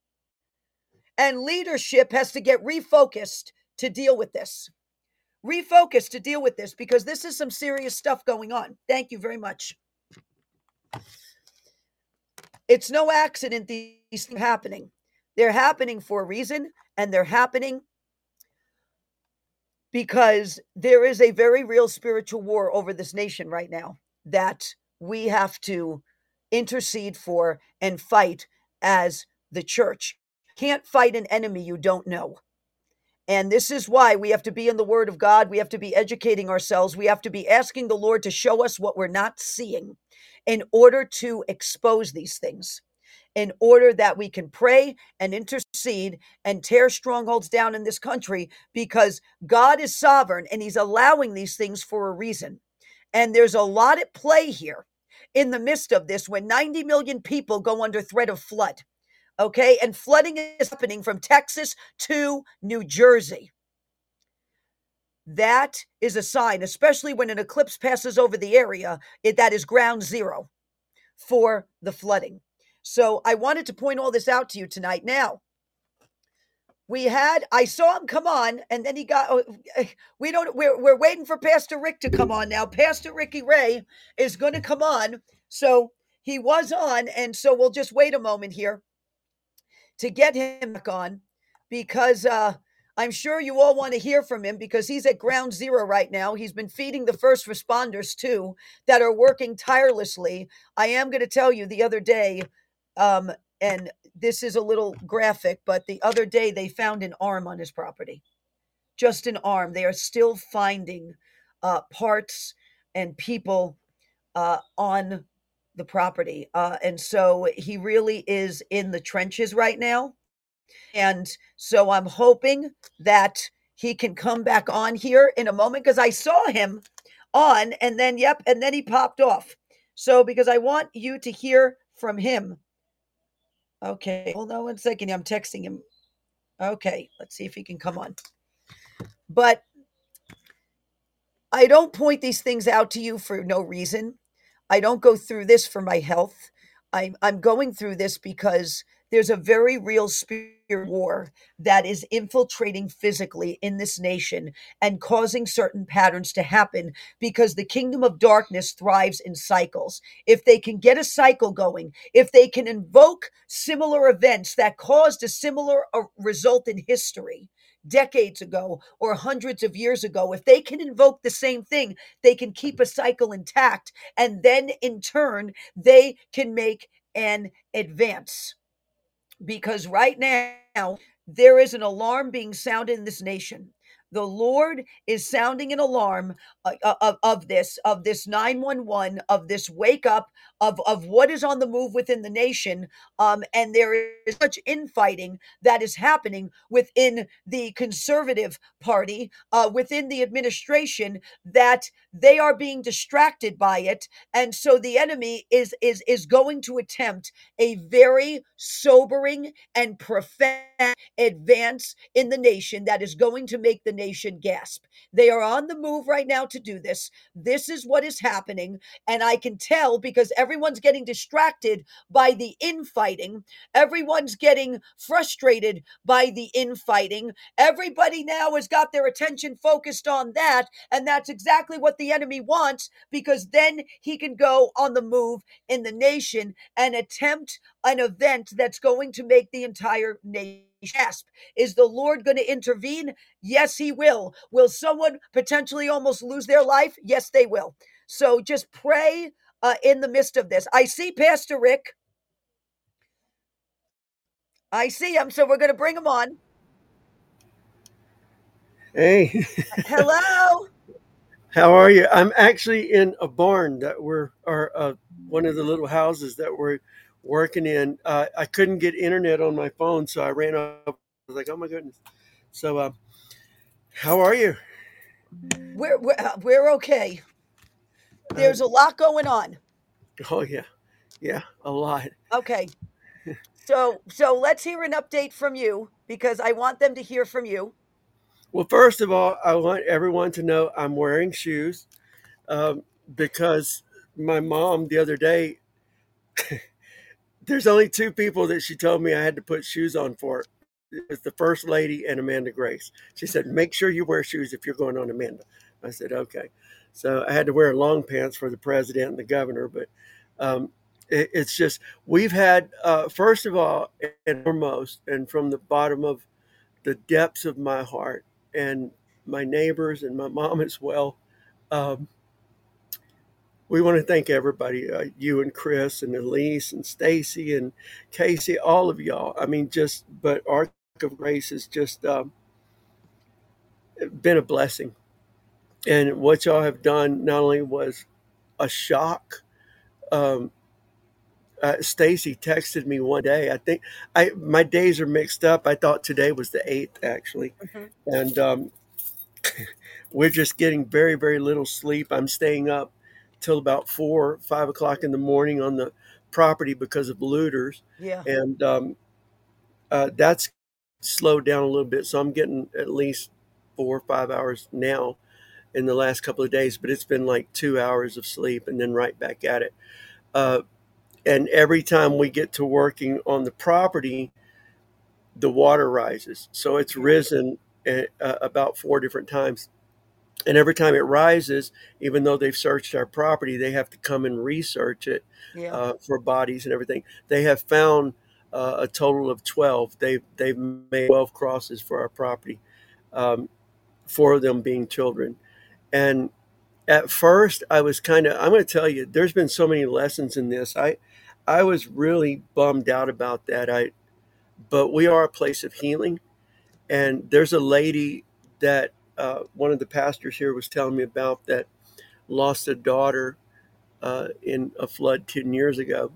And leadership has to get refocused to deal with this. Refocus to deal with this because this is some serious stuff going on. Thank you very much. It's no accident these things are happening. They're happening for a reason, and they're happening because there is a very real spiritual war over this nation right now that we have to intercede for and fight as the church. Can't fight an enemy you don't know. And this is why we have to be in the Word of God. We have to be educating ourselves. We have to be asking the Lord to show us what we're not seeing in order to expose these things, in order that we can pray and intercede and tear strongholds down in this country, because God is sovereign and He's allowing these things for a reason. And there's a lot at play here in the midst of this when ninety million people go under threat of flood. Okay. And flooding is happening from Texas to New Jersey. That is a sign, especially when an eclipse passes over the area, it, that is ground zero for the flooding. So I wanted to point all this out to you tonight. Now, we had, I saw him come on, and then he got, oh, we don't, we're, we're waiting for Pastor Rick to come on now. Pastor Ricky Ray is going to come on. So he was on, and so we'll just wait a moment here to get him back on, because uh, I'm sure you all want to hear from him, because he's at ground zero right now. He's been feeding the first responders too, that are working tirelessly. I am going to tell you, the other day, um, and this is a little graphic, but the other day they found an arm on his property, just an arm. They are still finding uh, parts and people uh, on the property. Uh, and so he really is in the trenches right now. And so I'm hoping that he can come back on here in a moment, because I saw him on, and then, yep, and then he popped off. So, because I want you to hear from him. Okay, hold on one second. I'm texting him. Okay, let's see if he can come on. But I don't point these things out to you for no reason. I don't go through this for my health. I'm I'm going through this because there's a very real spirit war that is infiltrating physically in this nation and causing certain patterns to happen, because the kingdom of darkness thrives in cycles. If they can get a cycle going, if they can invoke similar events that caused a similar uh, result in history decades ago or hundreds of years ago, if they can invoke the same thing, they can keep a cycle intact, and then in turn they can make an advance. Because right now there is an alarm being sounded in this nation. The Lord is sounding an alarm uh, uh, of, of this, of this nine one one, of this wake up, of, of what is on the move within the nation. Um, and there is such infighting that is happening within the conservative party, uh, within the administration, that they are being distracted by it. And so the enemy is, is, is going to attempt a very sobering and prophetic advance in the nation that is going to make the nation gasp. They are on the move right now to do this. This is what is happening. And I can tell because everyone's getting distracted by the infighting. Everyone's getting frustrated by the infighting. Everybody now has got their attention focused on that. And that's exactly what the enemy wants, because then he can go on the move in the nation and attempt an event that's going to make the entire nation gasp. Is the Lord going to intervene? Yes, he will. Will someone potentially almost lose their life? Yes, they will. So just pray uh, in the midst of this. I see Pastor Rick. I see him, so we're going to bring him on. Hey. Hello. How are you? I'm actually in a barn that we're, or uh, one of the little houses that we're working in. Uh, I couldn't get internet on my phone, so I ran up. I was like, oh my goodness. So, uh, how are you? We're we're, uh, we're okay. Uh, There's a lot going on. oh yeah, yeah, a lot. Okay. So so let's hear an update from you, because I want them to hear from you. Well, first of all, I want everyone to know I'm wearing shoes um, because my mom the other day, there's only two people that she told me I had to put shoes on for. It was the first lady and Amanda Grace. She said, make sure you wear shoes if you're going on Amanda. I said, okay. So I had to wear long pants for the president and the governor. But um, it, it's just, we've had, uh, first of all, and foremost, and from the bottom of the depths of my heart and my neighbors and my mom as well, um, we want to thank everybody, uh, you and Chris and Elise and Stacy and Casey, all of y'all. I mean, just, but Ark of Grace is just, um, been a blessing. And what y'all have done not only was a shock. Um, uh, Stacy texted me one day. I think I my days are mixed up. I thought today was the eighth actually, Mhm. and um, we're just getting very very little sleep. I'm staying up till about four five o'clock in the morning on the property because of looters, Yeah. and um, uh, that's slowed down a little bit. So I'm getting at least four or five hours now in the last couple of days, but it's been like two hours of sleep and then right back at it. Uh, and every time we get to working on the property, the water rises. So it's risen uh, about four different times. And every time it rises, even though they've searched our property, they have to come and research it Yeah. uh, for bodies and everything. They have found uh, a total of twelve. They've, they've made twelve crosses for our property, um, four of them being children. And at first, I was kind of, I'm going to tell you, there's been so many lessons in this. I, I was really bummed out about that. I, but we are a place of healing. And there's a lady that uh, one of the pastors here was telling me about that lost a daughter uh, in a flood ten years ago.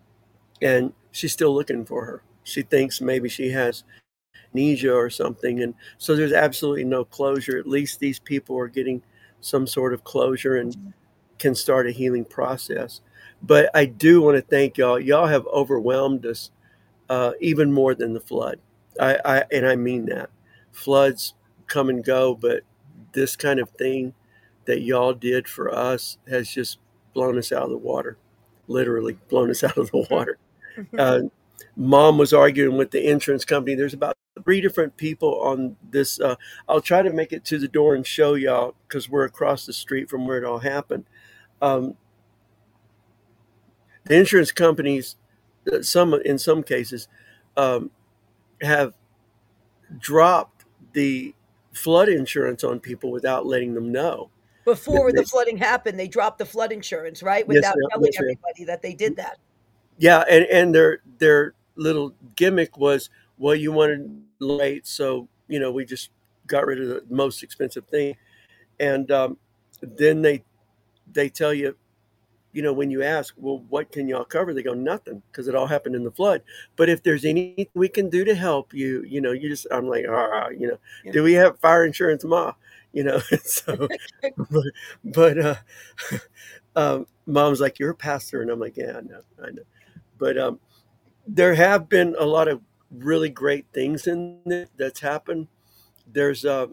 And she's still looking for her. She thinks maybe she has amnesia or something. And so there's absolutely no closure. At least these people are getting some sort of closure and can start a healing process. But I do want to thank y'all. Y'all have overwhelmed us uh, even more than the flood. I, I and I mean that. Floods come and go, but this kind of thing that y'all did for us has just blown us out of the water. Literally blown us out of the water. Uh, Mom was arguing with the insurance company. There's about three different people on this. Uh, I'll try to make it to the door and show y'all because we're across the street from where it all happened. Um, the insurance companies, uh, some in some cases, um, have dropped the flood insurance on people without letting them know. Before the They- flooding happened, they dropped the flood insurance, right? yes, Without ma'am. telling Yes, ma'am. everybody that they did that. Yeah, and, and their their little gimmick was, well, you wanted late, so you know we just got rid of the most expensive thing, and um, then they they tell you, you know, when you ask, well, what can y'all cover? They go, nothing, because it all happened in the flood. But if there's anything we can do to help you, you know, you just, I'm like, ah, you know, Yeah. do we have fire insurance, Ma? You know, so, but, but uh, um, Mom's like, you're a pastor. And I'm like, yeah, I know, I know. But um, there have been a lot of really great things in it that's happened. There's uh,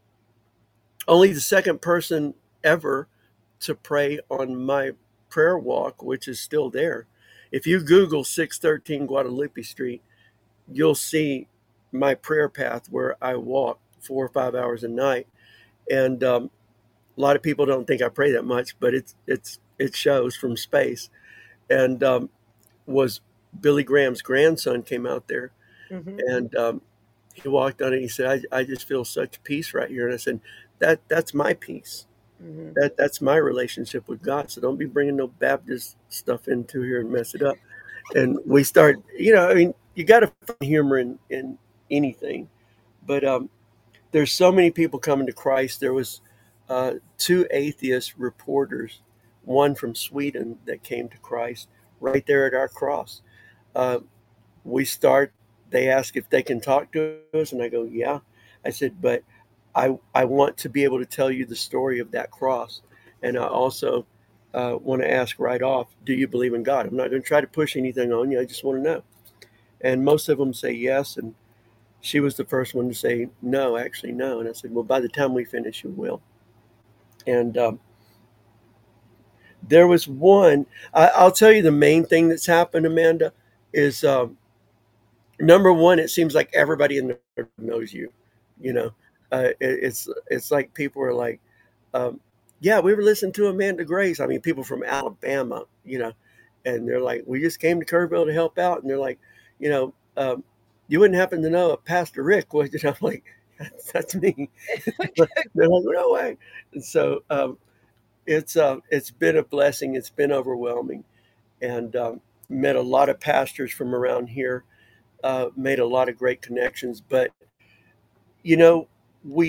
only the second person ever to pray on my prayer walk, which is still there. If you Google six thirteen Guadalupe Street, you'll see my prayer path where I walk four or five hours a night. And um, a lot of people don't think I pray that much, but it's it's it shows from space. And um, was Billy Graham's grandson came out there, Mhm. and um, he walked on it. And he said, I, "I just feel such peace right here." And I said, "That that's my peace. Mhm. That that's my relationship with God. So don't be bringing no Baptist stuff into here and mess it up." And we start, you know, I mean, you got to find humor in in anything, but um, there's so many people coming to Christ. There was uh, two atheist reporters, one from Sweden that came to Christ right there at our cross. Uh, we start. They ask if they can talk to us, and I go, "Yeah." I said, "But I I want to be able to tell you the story of that cross, and I also uh, want to ask right off, do you believe in God? I'm not going to try to push anything on you. I just want to know." And most of them say yes, and she was the first one to say no, actually no. And I said, "Well, by the time we finish, you will." And um, there was one. I, I'll tell you the main thing that's happened, Amanda, is. Um, number one, it seems like everybody in there knows you. You know, uh, it, it's it's like people are like, um, yeah, we were listening to Amanda Grace. I mean, people from Alabama, you know, and they're like, we just came to Kerrville to help out, and they're like, you know, um, you wouldn't happen to know a Pastor Rick, would you? And I'm like, that's me. They're like, no way. And so um, it's uh, it's been a blessing. It's been overwhelming, and um, met a lot of pastors from around here, uh, made a lot of great connections. But you know, we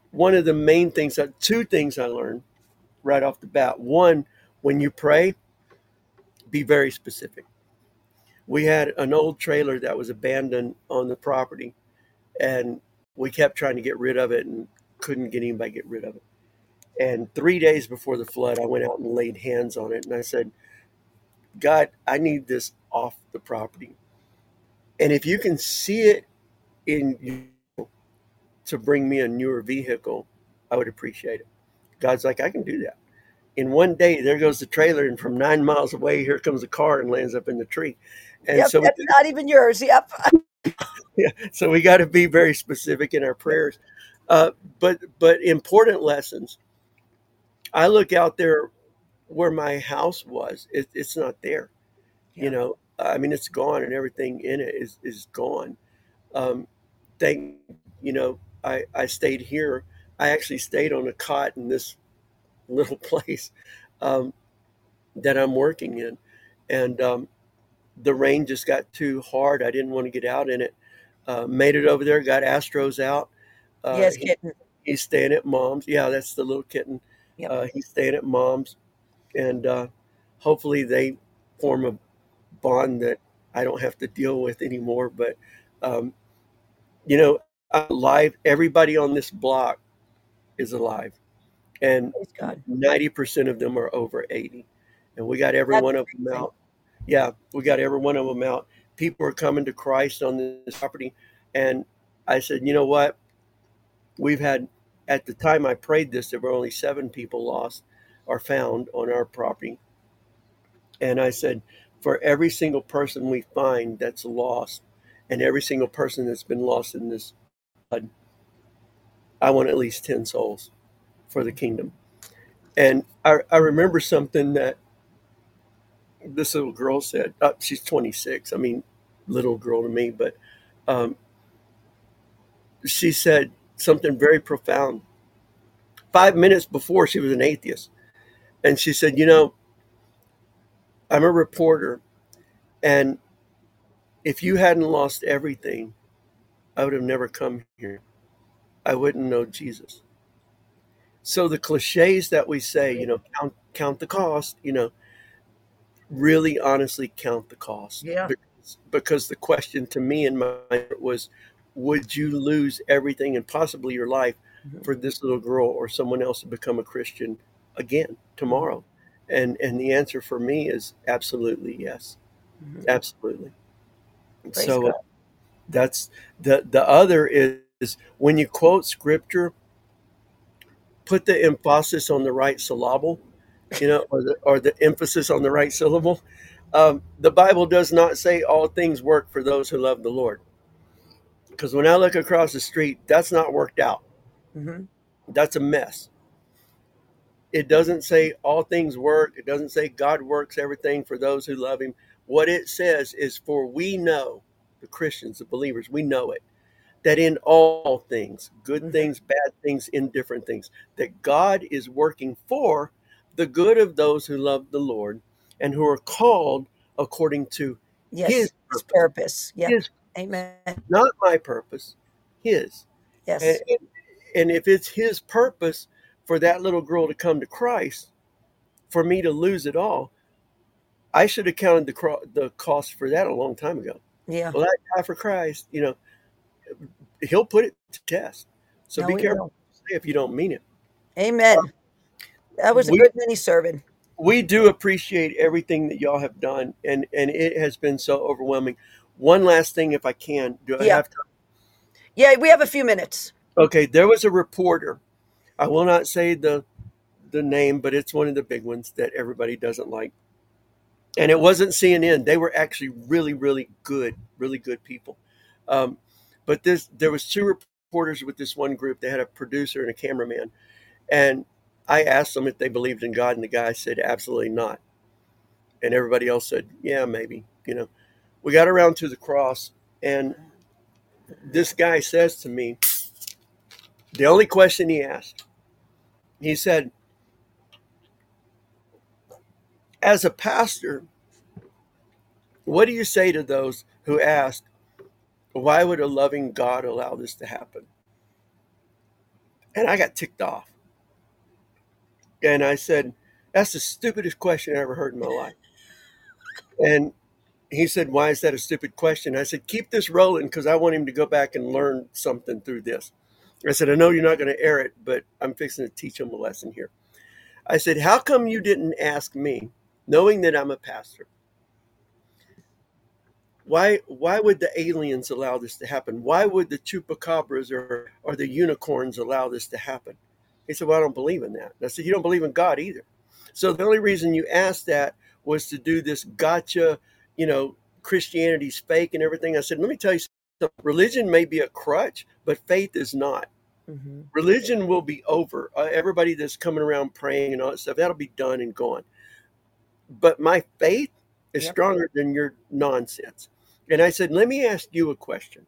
one of the main things, that two things I learned right off the bat. One, when you pray, be very specific. We had an old trailer that was abandoned on the property, and we kept trying to get rid of it and couldn't get anybody to get rid of it. And three days before the flood, I went out and laid hands on it, and I said, God, I need this off the property. And if you can see it in you to bring me a newer vehicle, I would appreciate it. God's like, I can do that. In one day, there goes the trailer, and from nine miles away, here comes a car and lands up in the tree. And Yep, so, we, that's not even yours. Yep. yeah, so we got to be very specific in our prayers. Uh, but but important lessons. I look out there where my house was. It, it's not there. You Yeah. know, I mean, it's gone, and everything in it is is gone. Um, thank you know, I I stayed here. I actually stayed on a cot in this little place um, that I'm working in, and um, the rain just got too hard. I didn't want to get out in it. Uh, made it over there. Got Astros out. Uh, Yes, he, kitten. he's staying at mom's. Yeah, that's the little kitten. Yep. Uh, he's staying at mom's, and uh, hopefully they form a bond that I don't have to deal with anymore. But um, you know, I'm alive. Everybody on this block is alive, and Praise God. ninety percent of them are over eighty, and we got every That's one of them amazing. out. Yeah, we got every one of them out. People are coming to Christ on this property, and I said, you know what? We've had at the time I prayed this, there were only seven people lost or found on our property, and I said, for every single person we find that's lost, and every single person that's been lost in this flood, I want at least ten souls for the kingdom. And I, I remember something that this little girl said. Uh, she's twenty-six. I mean, little girl to me, but um, she said something very profound. Five minutes before, she was an atheist. And she said, you know, I'm a reporter, and if you hadn't lost everything, I would have never come here. I wouldn't know Jesus. So the cliches that we say, you know, count, count the cost, you know, really honestly count the cost. Yeah. Because, because the question to me in my mind was, would you lose everything and possibly your life Mhm. for this little girl or someone else to become a Christian again Mhm. tomorrow? And and the answer for me is absolutely yes. Mhm. Absolutely. Praise So uh, God. that's the the other is when you quote scripture, put the emphasis on the right syllable, you know, or the or the emphasis on the right syllable. Um, the Bible does not say all things work for those who love the Lord. Because when I look across the street, that's not worked out. Mhm. That's a mess. It doesn't say all things work. It doesn't say God works everything for those who love Him. What it says is, for we know, the Christians, the believers, we know it, that in all things, good Mhm. things, bad things, indifferent things, that God is working for the good of those who love the Lord and who are called according to His Yes, his purpose. purpose. Yep. His purpose, Amen. not my purpose, His. And, Yes. and, and if it's His purpose for that little girl to come to Christ, for me to lose it all, I should have counted the, cro- the cost for that a long time ago. Yeah. Well, I die for Christ, you know, He'll put it to test. So No, be we careful will. what you say if you don't mean it. Amen. That was a We good mini sermon. we do appreciate everything that y'all have done, and and it has been so overwhelming. One last thing, if I can, do I Yeah. have time? Yeah, we have a few minutes. Okay, there was a reporter. I will not say the the name, but it's one of the big ones that everybody doesn't like. And it wasn't C N N. They were actually really, really good, really good people. Um, but this, there was two reporters with this one group. They had a producer and a cameraman. And I asked them if they believed in God, and the guy said, absolutely not. And everybody else said, yeah, maybe. You know, we got around to the cross, and this guy says to me, the only question he asked, he said, as a pastor, what do you say to those who ask, why would a loving God allow this to happen? And I got ticked off. And I said, "That's the stupidest question I ever heard in my life." And he said, "Why is that a stupid question?" I said, "Keep this rolling because I want him to go back and learn something through this." I said, "I know you're not going to air it, but I'm fixing to teach him a lesson here." I said, "How come you didn't ask me, knowing that I'm a pastor, why why would the aliens allow this to happen? Why would the chupacabras or, or the unicorns allow this to happen?" He said, "Well, I don't believe in that." And I said, "You don't believe in God either. So the only reason you asked that was to do this gotcha, you know, Christianity's fake and everything." I said, "Let me tell you something. Religion may be a crutch, but faith is not. Mm-hmm. Religion will be over. Uh, everybody that's coming around praying and all that stuff, that'll be done and gone. But my faith is Yep. stronger than your nonsense." And I said, "Let me ask you a question.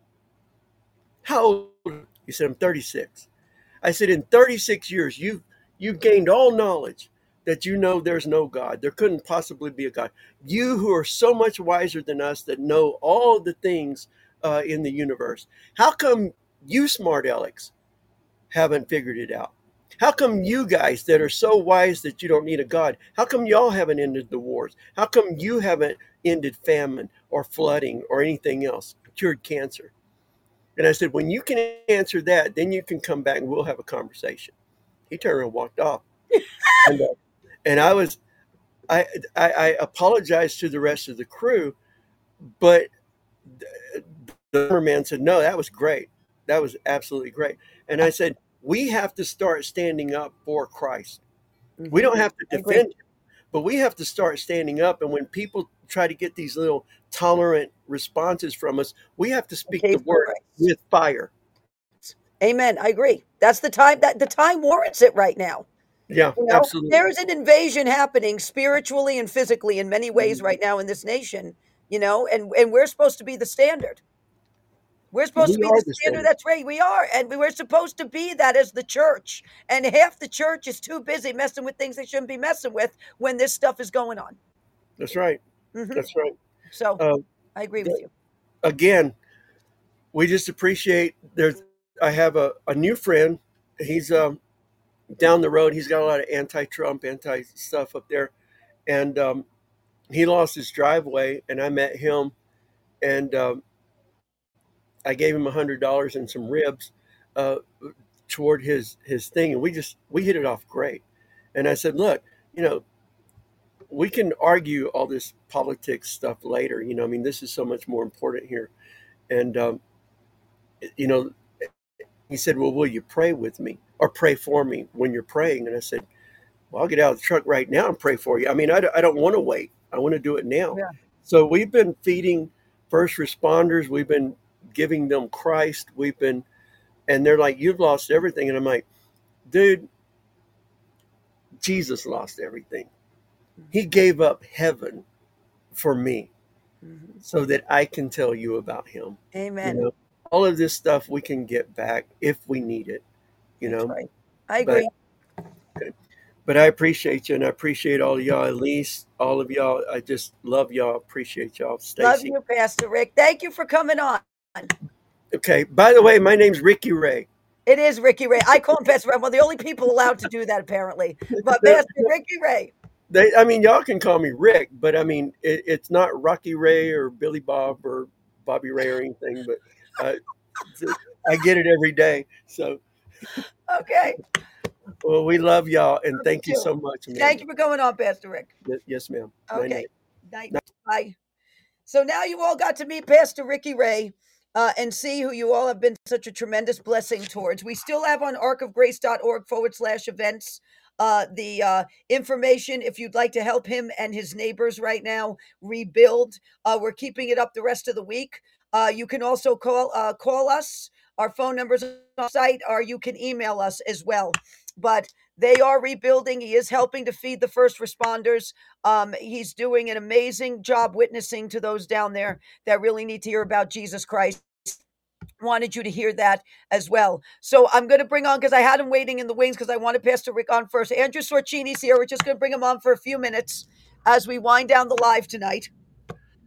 How old are you?" He said, "I'm thirty-six." I said, "In thirty-six years, you've you've gained all knowledge that you know there's no God. There couldn't possibly be a God. You who are so much wiser than us that know all the things uh, in the universe. How come you smart Alex haven't figured it out? How come you guys that are so wise that you don't need a God, how come y'all haven't ended the wars? How come you haven't ended famine or flooding or anything else, cured cancer?" And I said, "When you can answer that, then you can come back and we'll have a conversation." He turned around and walked off. And, uh, and I was, I, I, I apologized to the rest of the crew, but the cameraman said, "No, that was great. That was absolutely great." And I said, "We have to start standing up for Christ. Mm-hmm. We don't have to I agree. defend him, but we have to start standing up. And when people try to get these little tolerant responses from us, we have to speak Okay, the word Christ. with fire." Amen. I agree. That's the time that the time warrants it right now. Yeah, You know, absolutely. there is an invasion happening spiritually and physically in many ways right now in this nation, you know, and and we're supposed to be the standard. We're supposed to We be are the the standard standard. that's right. We are. And we were supposed to be that as the church. And half the church is too busy messing with things they shouldn't be messing with when this stuff is going on. That's right. Hmm. That's right. So Uh, I agree with the, you. again, we just appreciate there's I have a, a new friend. He's um, down the road. He's got a lot of anti-Trump, anti stuff up there. And um, he lost his driveway and I met him and um, I gave him a hundred dollars and some ribs uh, toward his his thing, and we just we hit it off great. And I said, "Look, you know, we can argue all this politics stuff later. You know, I mean, this is so much more important here." And um, you know, he said, "Well, will you pray with me or pray for me when you're praying?" And I said, "Well, I'll get out of the truck right now and pray for you. I mean, I, I don't want to wait. I want to do it now." Yeah. So we've been feeding first responders. We've been giving them Christ. We've been, and they're like, "You've lost everything." And I'm like, "Dude, Jesus lost everything. He gave up heaven for me Mm-hmm. so that I can tell you about him." You Amen. know, all of this stuff we can get back if we need it, you That's know, right. I but agree. but I appreciate you and I appreciate all of y'all, Elise, all of y'all. I just love y'all, appreciate y'all, Love Stacy. you, Pastor Rick. Thank you for coming on. Okay, by the way, my name's Ricky Ray. It is Ricky Ray. I call him Pastor Ray. Well, the only people allowed to do that apparently. But They're, Pastor Ricky Ray. they, I mean, y'all can call me Rick, but I mean, it, it's not Rocky Ray or Billy Bob or Bobby Ray or anything, but uh, I get it every day. So, Okay. well, we love y'all and Love you thank you too. so much, Thank Amanda. you for coming on, Pastor Rick. Y- Yes, ma'am. Night Okay. night. Night. Bye. So now you all got to meet Pastor Ricky Ray uh, and see who you all have been such a tremendous blessing towards. We still have on arcofgrace.org forward slash events uh, the uh, information if you'd like to help him and his neighbors right now rebuild. Uh, we're keeping it up the rest of the week. Uh, you can also call uh, call us. Our phone numbers on our site, or you can email us as well. But they are rebuilding. He is helping to feed the first responders. Um, he's doing an amazing job witnessing to those down there that really need to hear about Jesus Christ. Wanted you to hear that as well. So I'm going to bring on, because I had him waiting in the wings because I wanted Pastor Rick on first. Andrew Sorcini's here. We're just going to bring him on for a few minutes as we wind down the live tonight.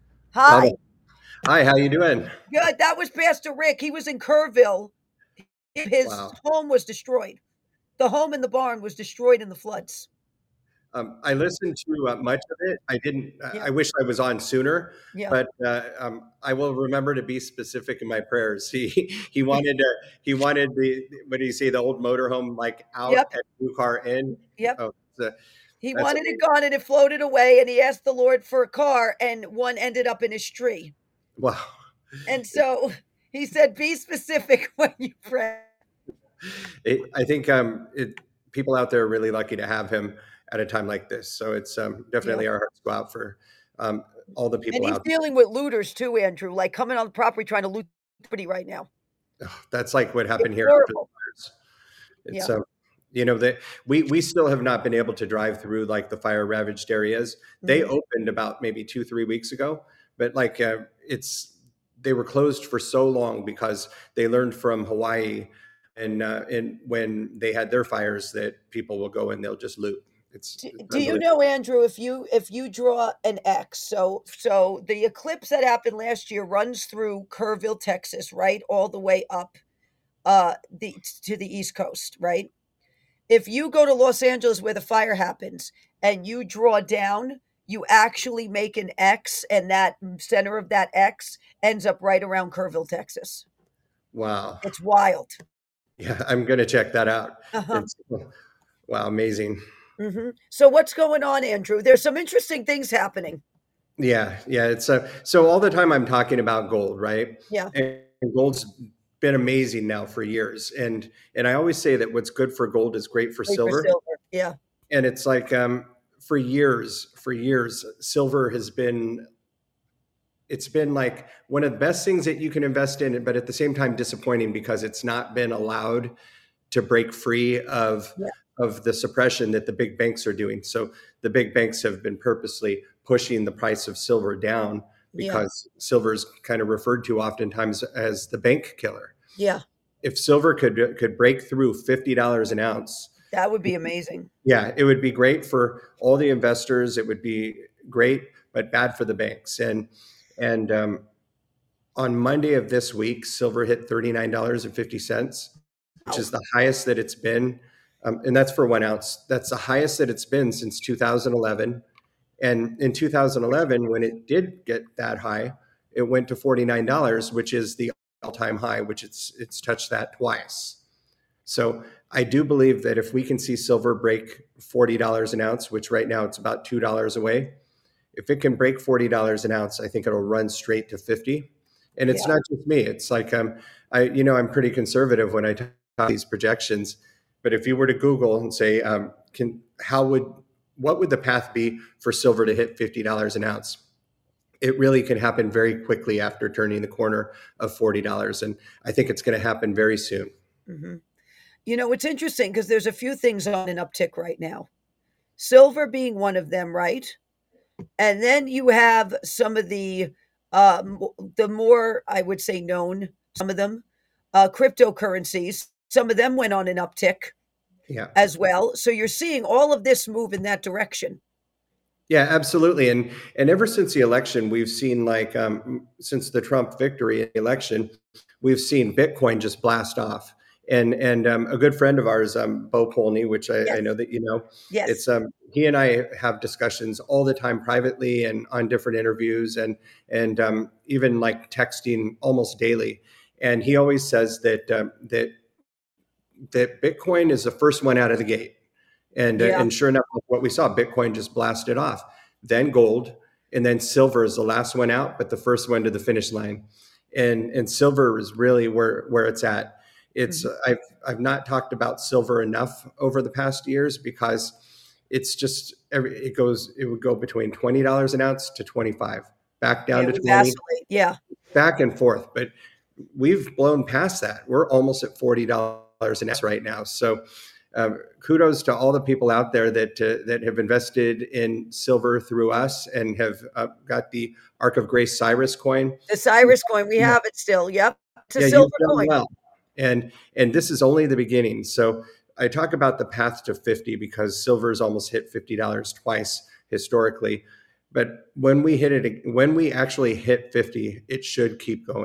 Love it. Hi. Hi, how you doing? Good. That was Pastor Rick. He was in Kerrville. His Wow. home was destroyed. The home and the barn was destroyed in the floods. Um, I listened to uh, much of it. I didn't. Yeah. I wish I was on sooner, Yeah. but uh, um, I will remember to be specific in my prayers. He he wanted to. He wanted the. What do you say? The old motorhome like out Yep. and new car in. Yep. Oh, that's, He that's wanted it amazing. gone and it floated away, and he asked the Lord for a car, and one ended up in his tree. Wow. And so he said, be specific when you pray. It, I think um, it, people out there are really lucky to have him at a time like this. So it's um, definitely Yeah. our hearts go out for um, all the And people he's out there. dealing with looters too, Andrew, like coming on the property trying to loot the property right now. Oh, that's like what happened It's here after the horrible. fires. It's Yeah. um, you know that we we still have not been able to drive through like the fire ravaged areas. They Mhm. opened about maybe two three weeks ago, but like uh, it's they were closed for so long because they learned from Hawaii and uh, and when they had their fires that people will go and they'll just loot. It's, Do, it's do you unbelievable. know, Andrew, if you if you draw an X, so so the eclipse that happened last year runs through Kerrville, Texas, right, all the way up uh the to the East Coast, right? If you go to Los Angeles where the fire happens and you draw down, you actually make an X, and that center of that X ends up right around Kerrville, Texas. Wow. It's wild. Yeah, I'm gonna check that out. Uh-huh. It's wow, amazing. hmm So what's going on, Andrew? There's some interesting things happening. Yeah, yeah. It's uh, so all the time I'm talking about gold, right? Yeah. And gold's been amazing now for years, and and I always say that what's good for gold is great for Wait for silver. silver. Yeah. And it's like um, for years, for years, silver has been it's been like one of the best things that you can invest in, but at the same time disappointing because it's not been allowed to break free of Yeah. of the suppression that the big banks are doing. So the big banks have been purposely pushing the price of silver down Yeah. because silver is kind of referred to oftentimes as the bank killer. Yeah. If silver could could break through fifty dollars an ounce, That would be amazing. yeah, it would be great for all the investors. It would be great, but bad for the banks. And and um, on Monday of this week, silver hit thirty-nine dollars and fifty cents, which Wow. is the highest that it's been. Um, and that's for one ounce. That's the highest that it's been since two thousand eleven. And in two thousand eleven, when it did get that high, it went to forty-nine dollars, which is the all-time high, which it's it's touched that twice. So I do believe that if we can see silver break forty dollars an ounce, which right now it's about two dollars away, if it can break forty dollars an ounce, I think it'll run straight to fifty. And it's Yeah. not just me. It's like um, I, you know, I'm pretty conservative when I talk about these projections. But if you were to Google and say, um, can how would what would the path be for silver to hit fifty dollars an ounce? It really can happen very quickly after turning the corner of forty dollars, and I think it's going to happen very soon. hmm You know, it's interesting because there's a few things on an uptick right now. Silver being one of them, right? And then you have some of the um the more, I would say, known, some of them, uh cryptocurrencies. Some of them went on an uptick Yeah. as well. So you're seeing all of this move in that direction. Yeah, absolutely. And and ever since the election, we've seen like um, since the Trump victory in the election, we've seen Bitcoin just blast off. And and um, a good friend of ours, um, Bo Polney, which I, I Yes. know that you know, Yes. it's um, he and I have discussions all the time privately and on different interviews and and um, even like texting almost daily. And he always says that um, that that Bitcoin is the first one out of the gate. And, uh, Yeah. and sure enough, what we saw, Bitcoin just blasted off. Then gold, and then silver is the last one out, but the first one to the finish line. And and silver is really where where it's at. It's Mhm. I've I've not talked about silver enough over the past years because it's just every it goes it would go between twenty dollars an ounce to twenty five, back Yeah, down it to would twenty, vacillate. Yeah. back and forth. But we've blown past that. We're almost at forty dollars an ounce right now. So um, kudos to all the people out there that uh, that have invested in silver through us and have uh, got the Ark of Grace Cyrus coin. The Cyrus coin, we have it still. Yep. It's a Yeah, silver you've done coin. well, and and this is only the beginning. So I talk about the path to fifty because silver's almost hit fifty dollars twice historically. But when we hit it, when we actually hit fifty, it should keep going.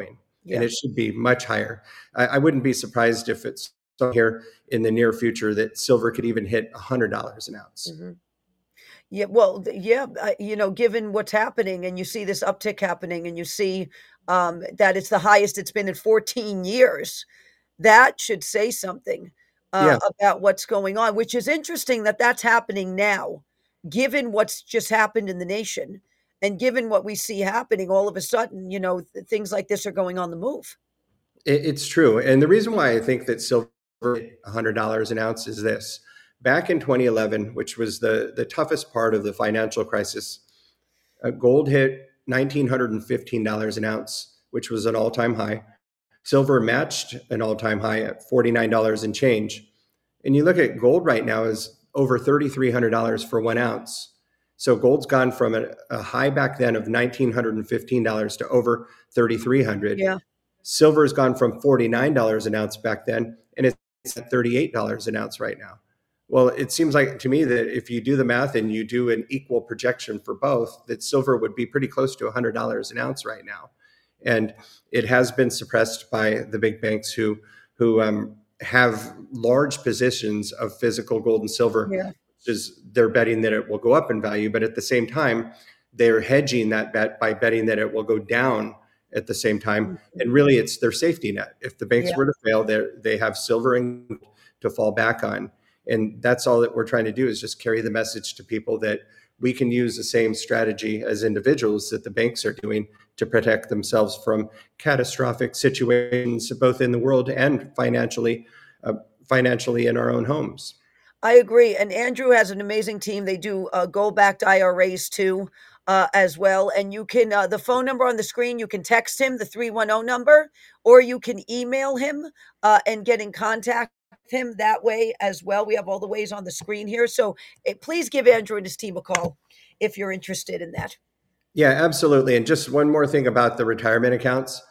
yeah. And it should be much higher. I, I wouldn't be surprised if it's here in the near future that silver could even hit one hundred dollars an ounce. Mm-hmm. Yeah, well, yeah, uh, you know, given what's happening, and you see this uptick happening, and you see um, that it's the highest it's been in fourteen years, that should say something uh, yeah. about what's going on, which is interesting that that's happening now, given what's just happened in the nation, and given what we see happening all of a sudden, you know, th- things like this are going on the move. It, it's true. And the reason why I think that silver hit one hundred dollars an ounce is this. Back in twenty eleven, which was the, the toughest part of the financial crisis, uh, gold hit one thousand nine hundred fifteen dollars an ounce, which was an all-time high. Silver matched an all-time high at forty-nine dollars and change. And you look at gold right now is over three thousand three hundred dollars for one ounce. So gold's gone from a, a high back then of one thousand nine hundred fifteen dollars to over three thousand three hundred dollars. Yeah. Silver's gone from forty-nine dollars an ounce back then, and it's at thirty-eight dollars an ounce right now. Well, it seems like to me that if you do the math and you do an equal projection for both, that silver would be pretty close to one hundred dollars an ounce right now. And it has been suppressed by the big banks who who um, have large positions of physical gold and silver. Yeah. Is they're betting that it will go up in value, but at the same time, they're hedging that bet by betting that it will go down at the same time. Mm-hmm. And really, it's their safety net. If the banks yeah. were to fail, they they have silver and gold to fall back on. And that's all that we're trying to do is just carry the message to people that we can use the same strategy as individuals that the banks are doing to protect themselves from catastrophic situations, both in the world and financially, uh, financially in our own homes. I agree. And Andrew has an amazing team. They do uh, gold-backed I R As too, uh, as well. And you can, uh, the phone number on the screen, you can text him, the three one zero number, or you can email him uh, and get in contact with him that way as well. We have all the ways on the screen here. So uh, please give Andrew and his team a call if you're interested in that. Yeah, absolutely. And just one more thing about the retirement accounts.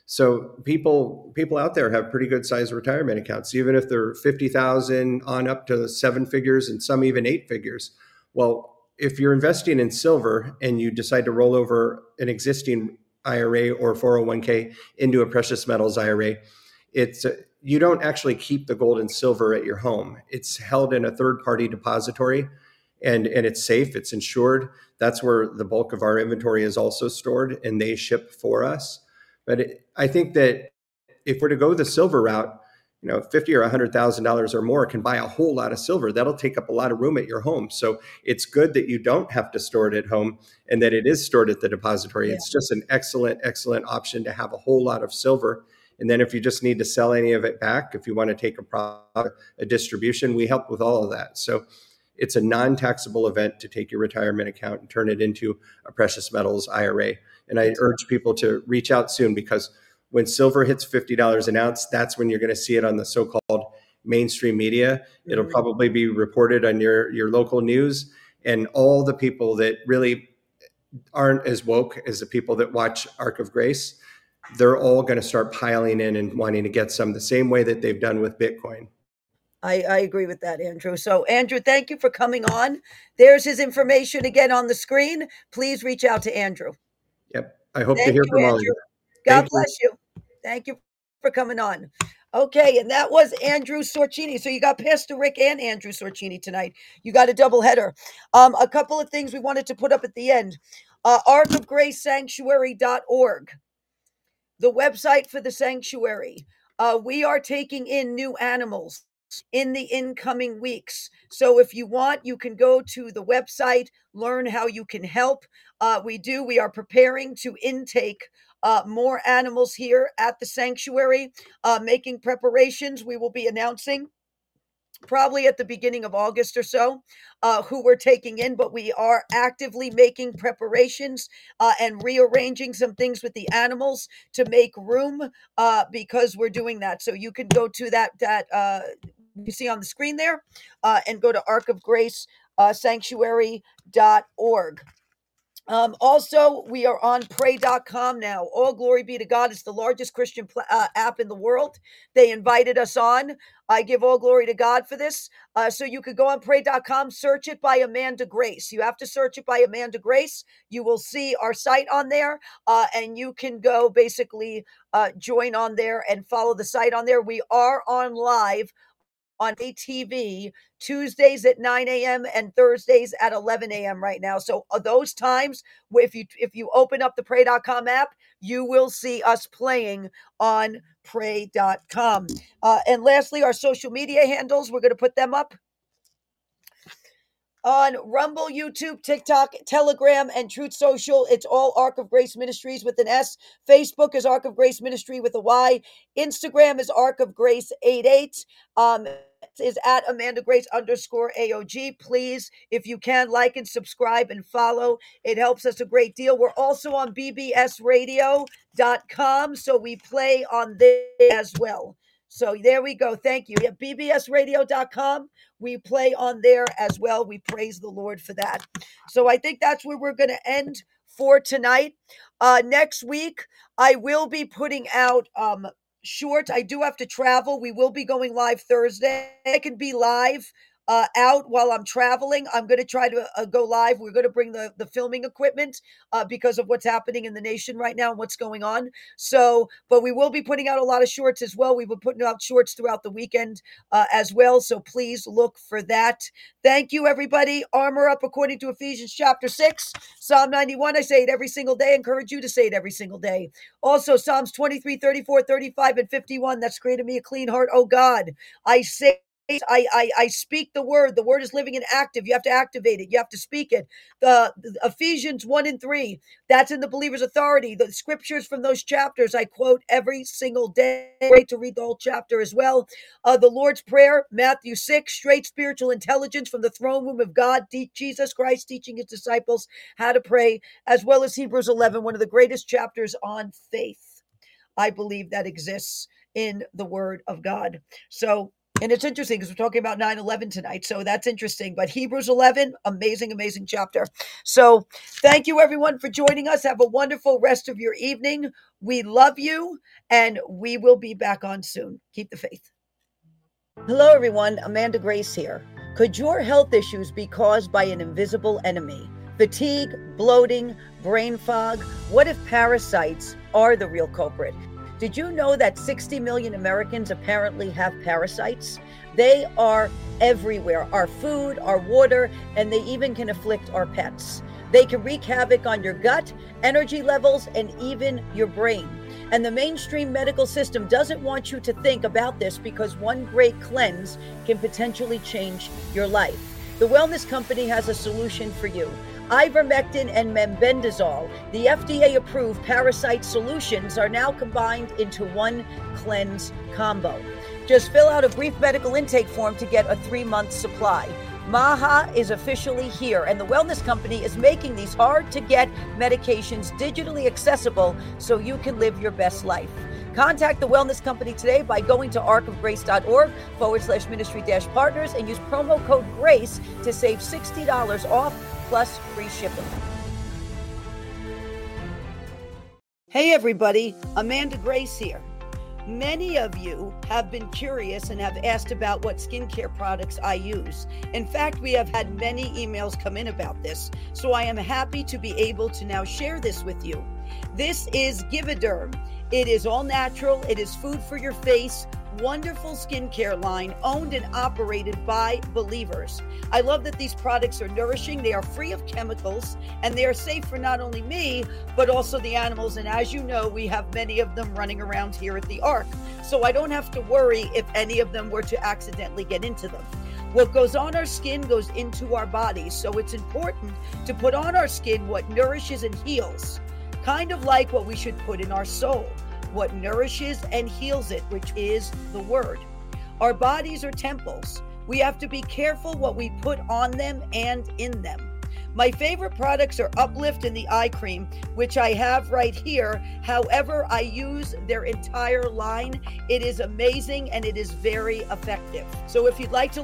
So people people out there have pretty good sized retirement accounts, even if they're fifty thousand on up to seven figures and some even eight figures. Well, if you're investing in silver and you decide to roll over an existing I R A or four oh one k into a precious metals I R A, it's uh, you don't actually keep the gold and silver at your home. It's held in a third party depository. And, and it's safe, it's insured. That's where the bulk of our inventory is also stored, and they ship for us. But it, I think that if we're to go the silver route, you know, fifty or one hundred thousand dollars or more can buy a whole lot of silver. That'll take up a lot of room at your home. So it's good that you don't have to store it at home and that it is stored at the depository. Yeah. It's just an excellent, excellent option to have a whole lot of silver. And then if you just need to sell any of it back, if you want to take a profit, a distribution, we help with all of that. So it's a non-taxable event to take your retirement account and turn it into a precious metals I R A. And I urge people to reach out soon, because when silver hits fifty dollars an ounce, that's when you're going to see it on the so-called mainstream media. It'll probably be reported on your, your local news. And all the people that really aren't as woke as the people that watch Ark of Grace, they're all going to start piling in and wanting to get some the same way that they've done with Bitcoin. I, I agree with that, Andrew. So, Andrew, thank you for coming on. There's his information again on the screen. Please reach out to Andrew. Yep. I hope thank to hear you, from Andrew. all of you. God Thank bless you. you. Thank you for coming on. Okay, and that was Andrew Sorcini. So you got Pastor Rick and Andrew Sorcini tonight. You got a double header. Um, a couple of things we wanted to put up at the end. Uh, ark of grace sanctuary dot org, the website for the sanctuary. Uh, we are taking in new animals in the incoming weeks. So if you want, you can go to the website, learn how you can help. Uh, we do. We are preparing to intake uh, more animals here at the sanctuary, uh, making preparations. We will be announcing probably at the beginning of August or so, uh, who we're taking in, but we are actively making preparations uh, and rearranging some things with the animals to make room uh, because we're doing that. So you can go to that, that uh, you see on the screen there uh, and go to ark of grace sanctuary dot org. Um, also, we are on pray dot com now. All glory be to God. It's the largest Christian pl- uh, app in the world. They invited us on. I give all glory to God for this. Uh, so you could go on pray dot com, search it by Amanda Grace. You have to search it by Amanda Grace. You will see our site on there, uh, and you can go basically uh, join on there and follow the site on there. We are on live on A T V Tuesdays at nine a.m. and Thursdays at eleven a.m. right now. So uh, those times, if you if you open up the pray dot com app, you will see us playing on pray dot com. Uh, and lastly, our social media handles, we're going to put them up on Rumble, YouTube, TikTok, Telegram, and Truth Social. It's all Ark of Grace Ministries with an S. Facebook is Ark of Grace Ministry with a Y. Instagram is Ark of Grace eighty-eight. Um, is at Amanda Grace underscore A O G. Please, if you can, like and subscribe and follow. It helps us a great deal. We're also on B B S radio dot com, so we play on there as well. So there we go. Thank you. Yeah, B B S radio dot com. We play on there as well. We praise the Lord for that. So I think that's where we're going to end for tonight. Uh, next week, I will be putting out um, shorts. I do have to travel. We will be going live Thursday. I can be live uh, out while I'm traveling. I'm going to try to uh, go live. We're going to bring the, the filming equipment uh, because of what's happening in the nation right now and what's going on. So, but we will be putting out a lot of shorts as well. We've been putting out shorts throughout the weekend uh, as well. So please look for that. Thank you, everybody. Armor up according to Ephesians chapter six, Psalm ninety-one. I say it every single day. I encourage you to say it every single day. Also, Psalms twenty-three, thirty-four, thirty-five, and fifty-one. That's created me a clean heart. Oh God, I say I, I I speak the word. The word is living and active. You have to activate it. You have to speak it. The, the Ephesians one and three, that's in the believer's authority. The scriptures from those chapters I quote every single day. Great to read the whole chapter as well. Uh, the Lord's Prayer, Matthew six, straight spiritual intelligence from the throne room of God. De- Jesus Christ teaching his disciples how to pray, as well as Hebrews eleven, one of the greatest chapters on faith I believe that exists in the Word of God. So, and it's interesting because we're talking about nine eleven tonight. So that's interesting. But Hebrews eleven, amazing, amazing chapter. So thank you, everyone, for joining us. Have a wonderful rest of your evening. We love you, and we will be back on soon. Keep the faith. Hello, everyone. Amanda Grace here. Could your health issues be caused by an invisible enemy? Fatigue, bloating, brain fog? What if parasites are the real culprit? Did you know that sixty million Americans apparently have parasites? They are everywhere. Our food, our water, and they even can afflict our pets. They can wreak havoc on your gut, energy levels, and even your brain. And the mainstream medical system doesn't want you to think about this because one great cleanse can potentially change your life. The Wellness Company has a solution for you. Ivermectin and mebendazole, the F D A-approved parasite solutions, are now combined into one cleanse combo. Just fill out a brief medical intake form to get a three-month supply. MAHA is officially here, and the Wellness Company is making these hard-to-get medications digitally accessible so you can live your best life. Contact the Wellness Company today by going to arkofgrace.org forward slash ministry dash partners and use promo code GRACE to save sixty dollars off plus free shipping. Hey everybody, Amanda Grace here. Many of you have been curious and have asked about what skincare products I use. In fact, we have had many emails come in about this, so I am happy to be able to now share this with you. This is Givauderm. It is all natural. It is food for your face. Wonderful skincare line owned and operated by believers. I love that these products are nourishing. They are free of chemicals and they are safe for not only me, but also the animals. And as you know, we have many of them running around here at the Ark. So I don't have to worry if any of them were to accidentally get into them. What goes on our skin goes into our bodies. So it's important to put on our skin what nourishes and heals, kind of like what we should put in our soul. What nourishes and heals it, which is the word. Our bodies are temples. We have to be careful what we put on them and in them. My favorite products are Uplift and the eye cream, which I have right here. However, I use their entire line. It is amazing and it is very effective. So if you'd like to